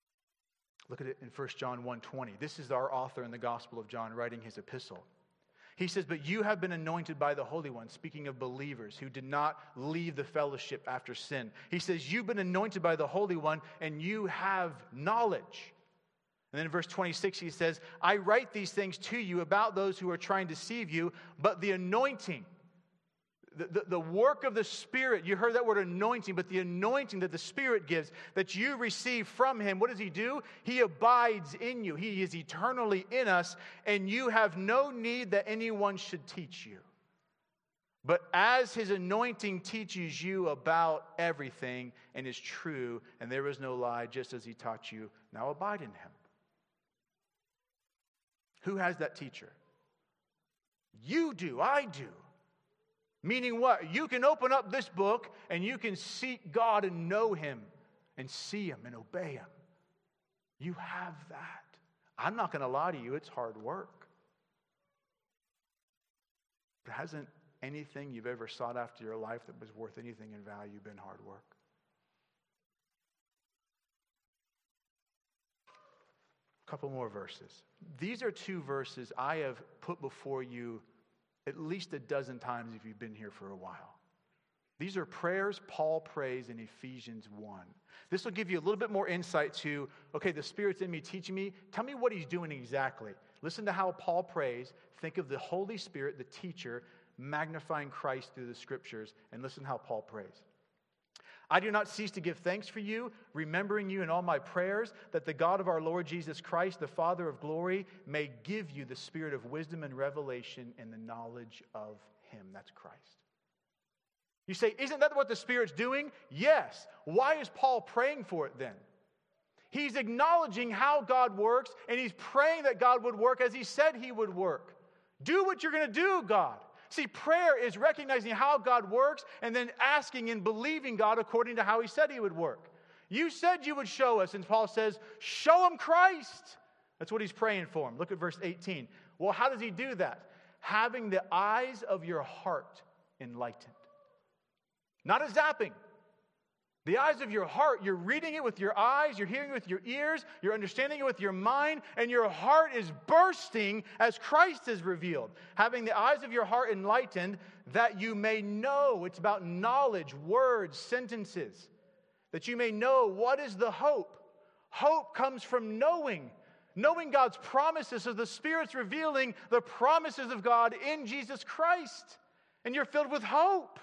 Look at it in First John one twenty. This is our author in the Gospel of John writing his epistle. He says, but you have been anointed by the Holy One, speaking of believers who did not leave the fellowship after sin. He says, you've been anointed by the Holy One, and you have knowledge. And then in verse twenty-six, he says, I write these things to you about those who are trying to deceive you, but the anointing, the, the, the work of the Spirit, you heard that word anointing, but the anointing that the Spirit gives, that you receive from Him, what does He do? He abides in you. He is eternally in us, and you have no need that anyone should teach you. But as His anointing teaches you about everything and is true, and there is no lie, just as He taught you, now abide in Him. Who has that teacher? You do, I do. Meaning what? You can open up this book and you can seek God and know Him and see Him and obey Him. You have that. I'm not going to lie to you, it's hard work. But hasn't anything you've ever sought after your life that was worth anything in value been hard work? Couple more verses. These are two verses I have put before you at least a dozen times if you've been here for a while. These are prayers Paul prays in Ephesians one. This will give you a little bit more insight to, okay, the Spirit's in me teaching me. Tell me what He's doing exactly. Listen to how Paul prays. Think of the Holy Spirit, the teacher, magnifying Christ through the Scriptures, and listen how Paul prays. I do not cease to give thanks for you, remembering you in all my prayers, that the God of our Lord Jesus Christ, the Father of glory, may give you the spirit of wisdom and revelation in the knowledge of Him. That's Christ. You say, isn't that what the Spirit's doing? Yes. Why is Paul praying for it then? He's acknowledging how God works, and he's praying that God would work as He said He would work. Do what you're going to do, God. See, prayer is recognizing how God works and then asking and believing God according to how He said He would work. You said you would show us, and Paul says, show them Christ. That's what he's praying for him. Look at verse eighteen. Well, how does he do that? Having the eyes of your heart enlightened. Not a zapping. The eyes of your heart, you're reading it with your eyes, you're hearing it with your ears, you're understanding it with your mind, and your heart is bursting as Christ is revealed. Having the eyes of your heart enlightened, that you may know. It's about knowledge, words, sentences. That you may know what is the hope. Hope comes from knowing. Knowing God's promises, so the Spirit's revealing the promises of God in Jesus Christ. And you're filled with hope.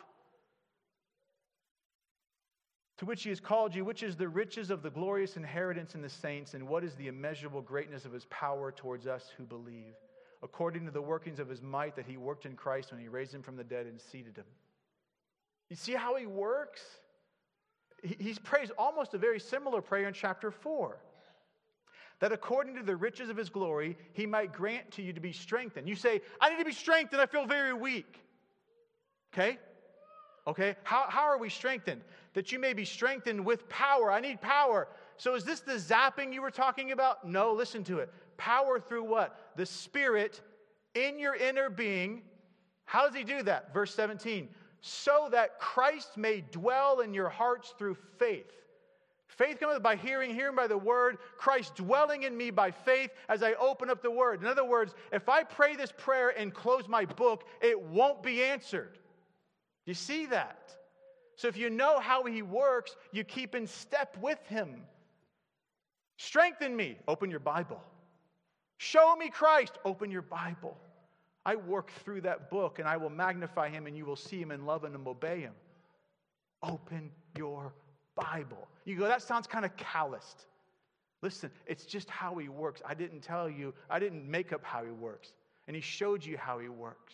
To which He has called you, which is the riches of the glorious inheritance in the saints, and what is the immeasurable greatness of His power towards us who believe, according to the workings of His might that He worked in Christ when He raised Him from the dead and seated Him. You see how He works? He, he prays almost a very similar prayer in chapter four. That according to the riches of His glory, He might grant to you to be strengthened. You say, I need to be strengthened, I feel very weak. Okay? Okay, how, how are we strengthened? That you may be strengthened with power. I need power. So is this the zapping you were talking about? No, listen to it. Power through what? The Spirit in your inner being. How does He do that? Verse seventeen. So that Christ may dwell in your hearts through faith. Faith cometh by hearing, hearing by the word. Christ dwelling in me by faith as I open up the word. In other words, if I pray this prayer and close my book, it won't be answered. You see that? So if you know how He works, you keep in step with Him. Strengthen me. Open your Bible. Show me Christ. Open your Bible. I work through that book and I will magnify Him and you will see Him and love Him and obey Him. Open your Bible. You go, that sounds kind of calloused. Listen, it's just how He works. I didn't tell you. I didn't make up how He works. And He showed you how He works.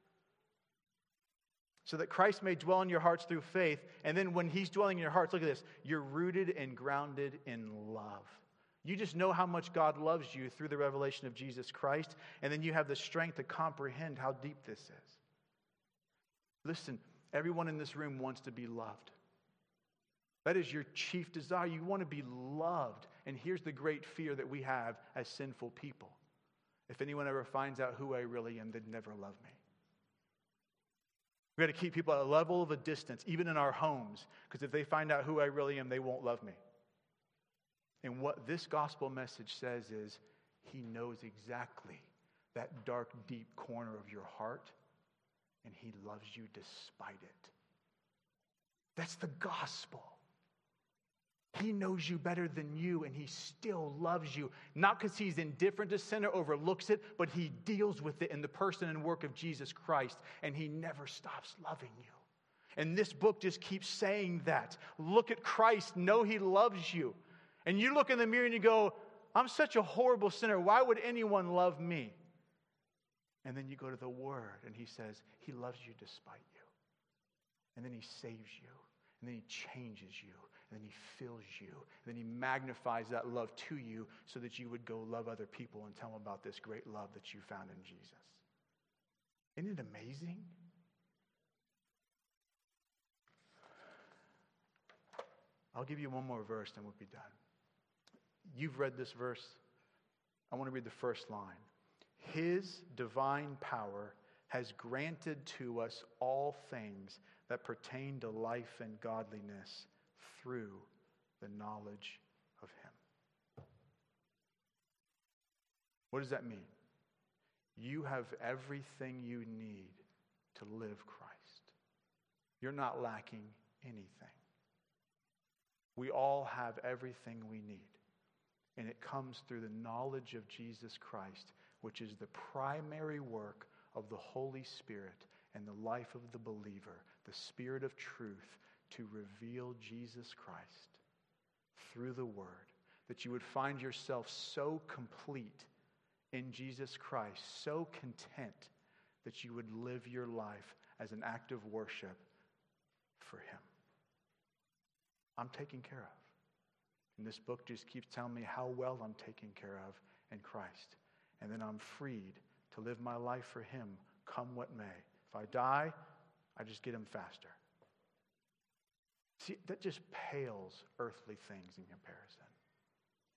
So that Christ may dwell in your hearts through faith. And then when He's dwelling in your hearts, look at this. You're rooted and grounded in love. You just know how much God loves you through the revelation of Jesus Christ. And then you have the strength to comprehend how deep this is. Listen, everyone in this room wants to be loved. That is your chief desire. You want to be loved. And here's the great fear that we have as sinful people. If anyone ever finds out who I really am, they'd never love me. We've got to keep people at a level of a distance, even in our homes, because if they find out who I really am, they won't love me. And what this gospel message says is, He knows exactly that dark, deep corner of your heart, and he loves you despite it. That's the gospel. He knows you better than you, and he still loves you. Not because he's indifferent to sin or overlooks it, but he deals with it in the person and work of Jesus Christ, and he never stops loving you. And this book just keeps saying that. Look at Christ. Know he loves you. And you look in the mirror and you go, I'm such a horrible sinner. Why would anyone love me? And then you go to the Word, and he says, he loves you despite you. And then he saves you. And then he changes you. And then he fills you. And then he magnifies that love to you so that you would go love other people and tell them about this great love that you found in Jesus. Isn't it amazing? I'll give you one more verse, then we'll be done. You've read this verse. I want to read the first line. His divine power has granted to us all things that pertain to life and godliness through the knowledge of him. What does that mean? You have everything you need to live Christ. You're not lacking anything. We all have everything we need. And it comes through the knowledge of Jesus Christ, which is the primary work of the Holy Spirit and the life of the believer, the Spirit of truth, to reveal Jesus Christ through the Word, that you would find yourself so complete in Jesus Christ, so content that you would live your life as an act of worship for him. I'm taken care of. And this book just keeps telling me how well I'm taken care of in Christ. And then I'm freed to live my life for him, come what may. If I die, I just get him faster. See, that just pales earthly things in comparison.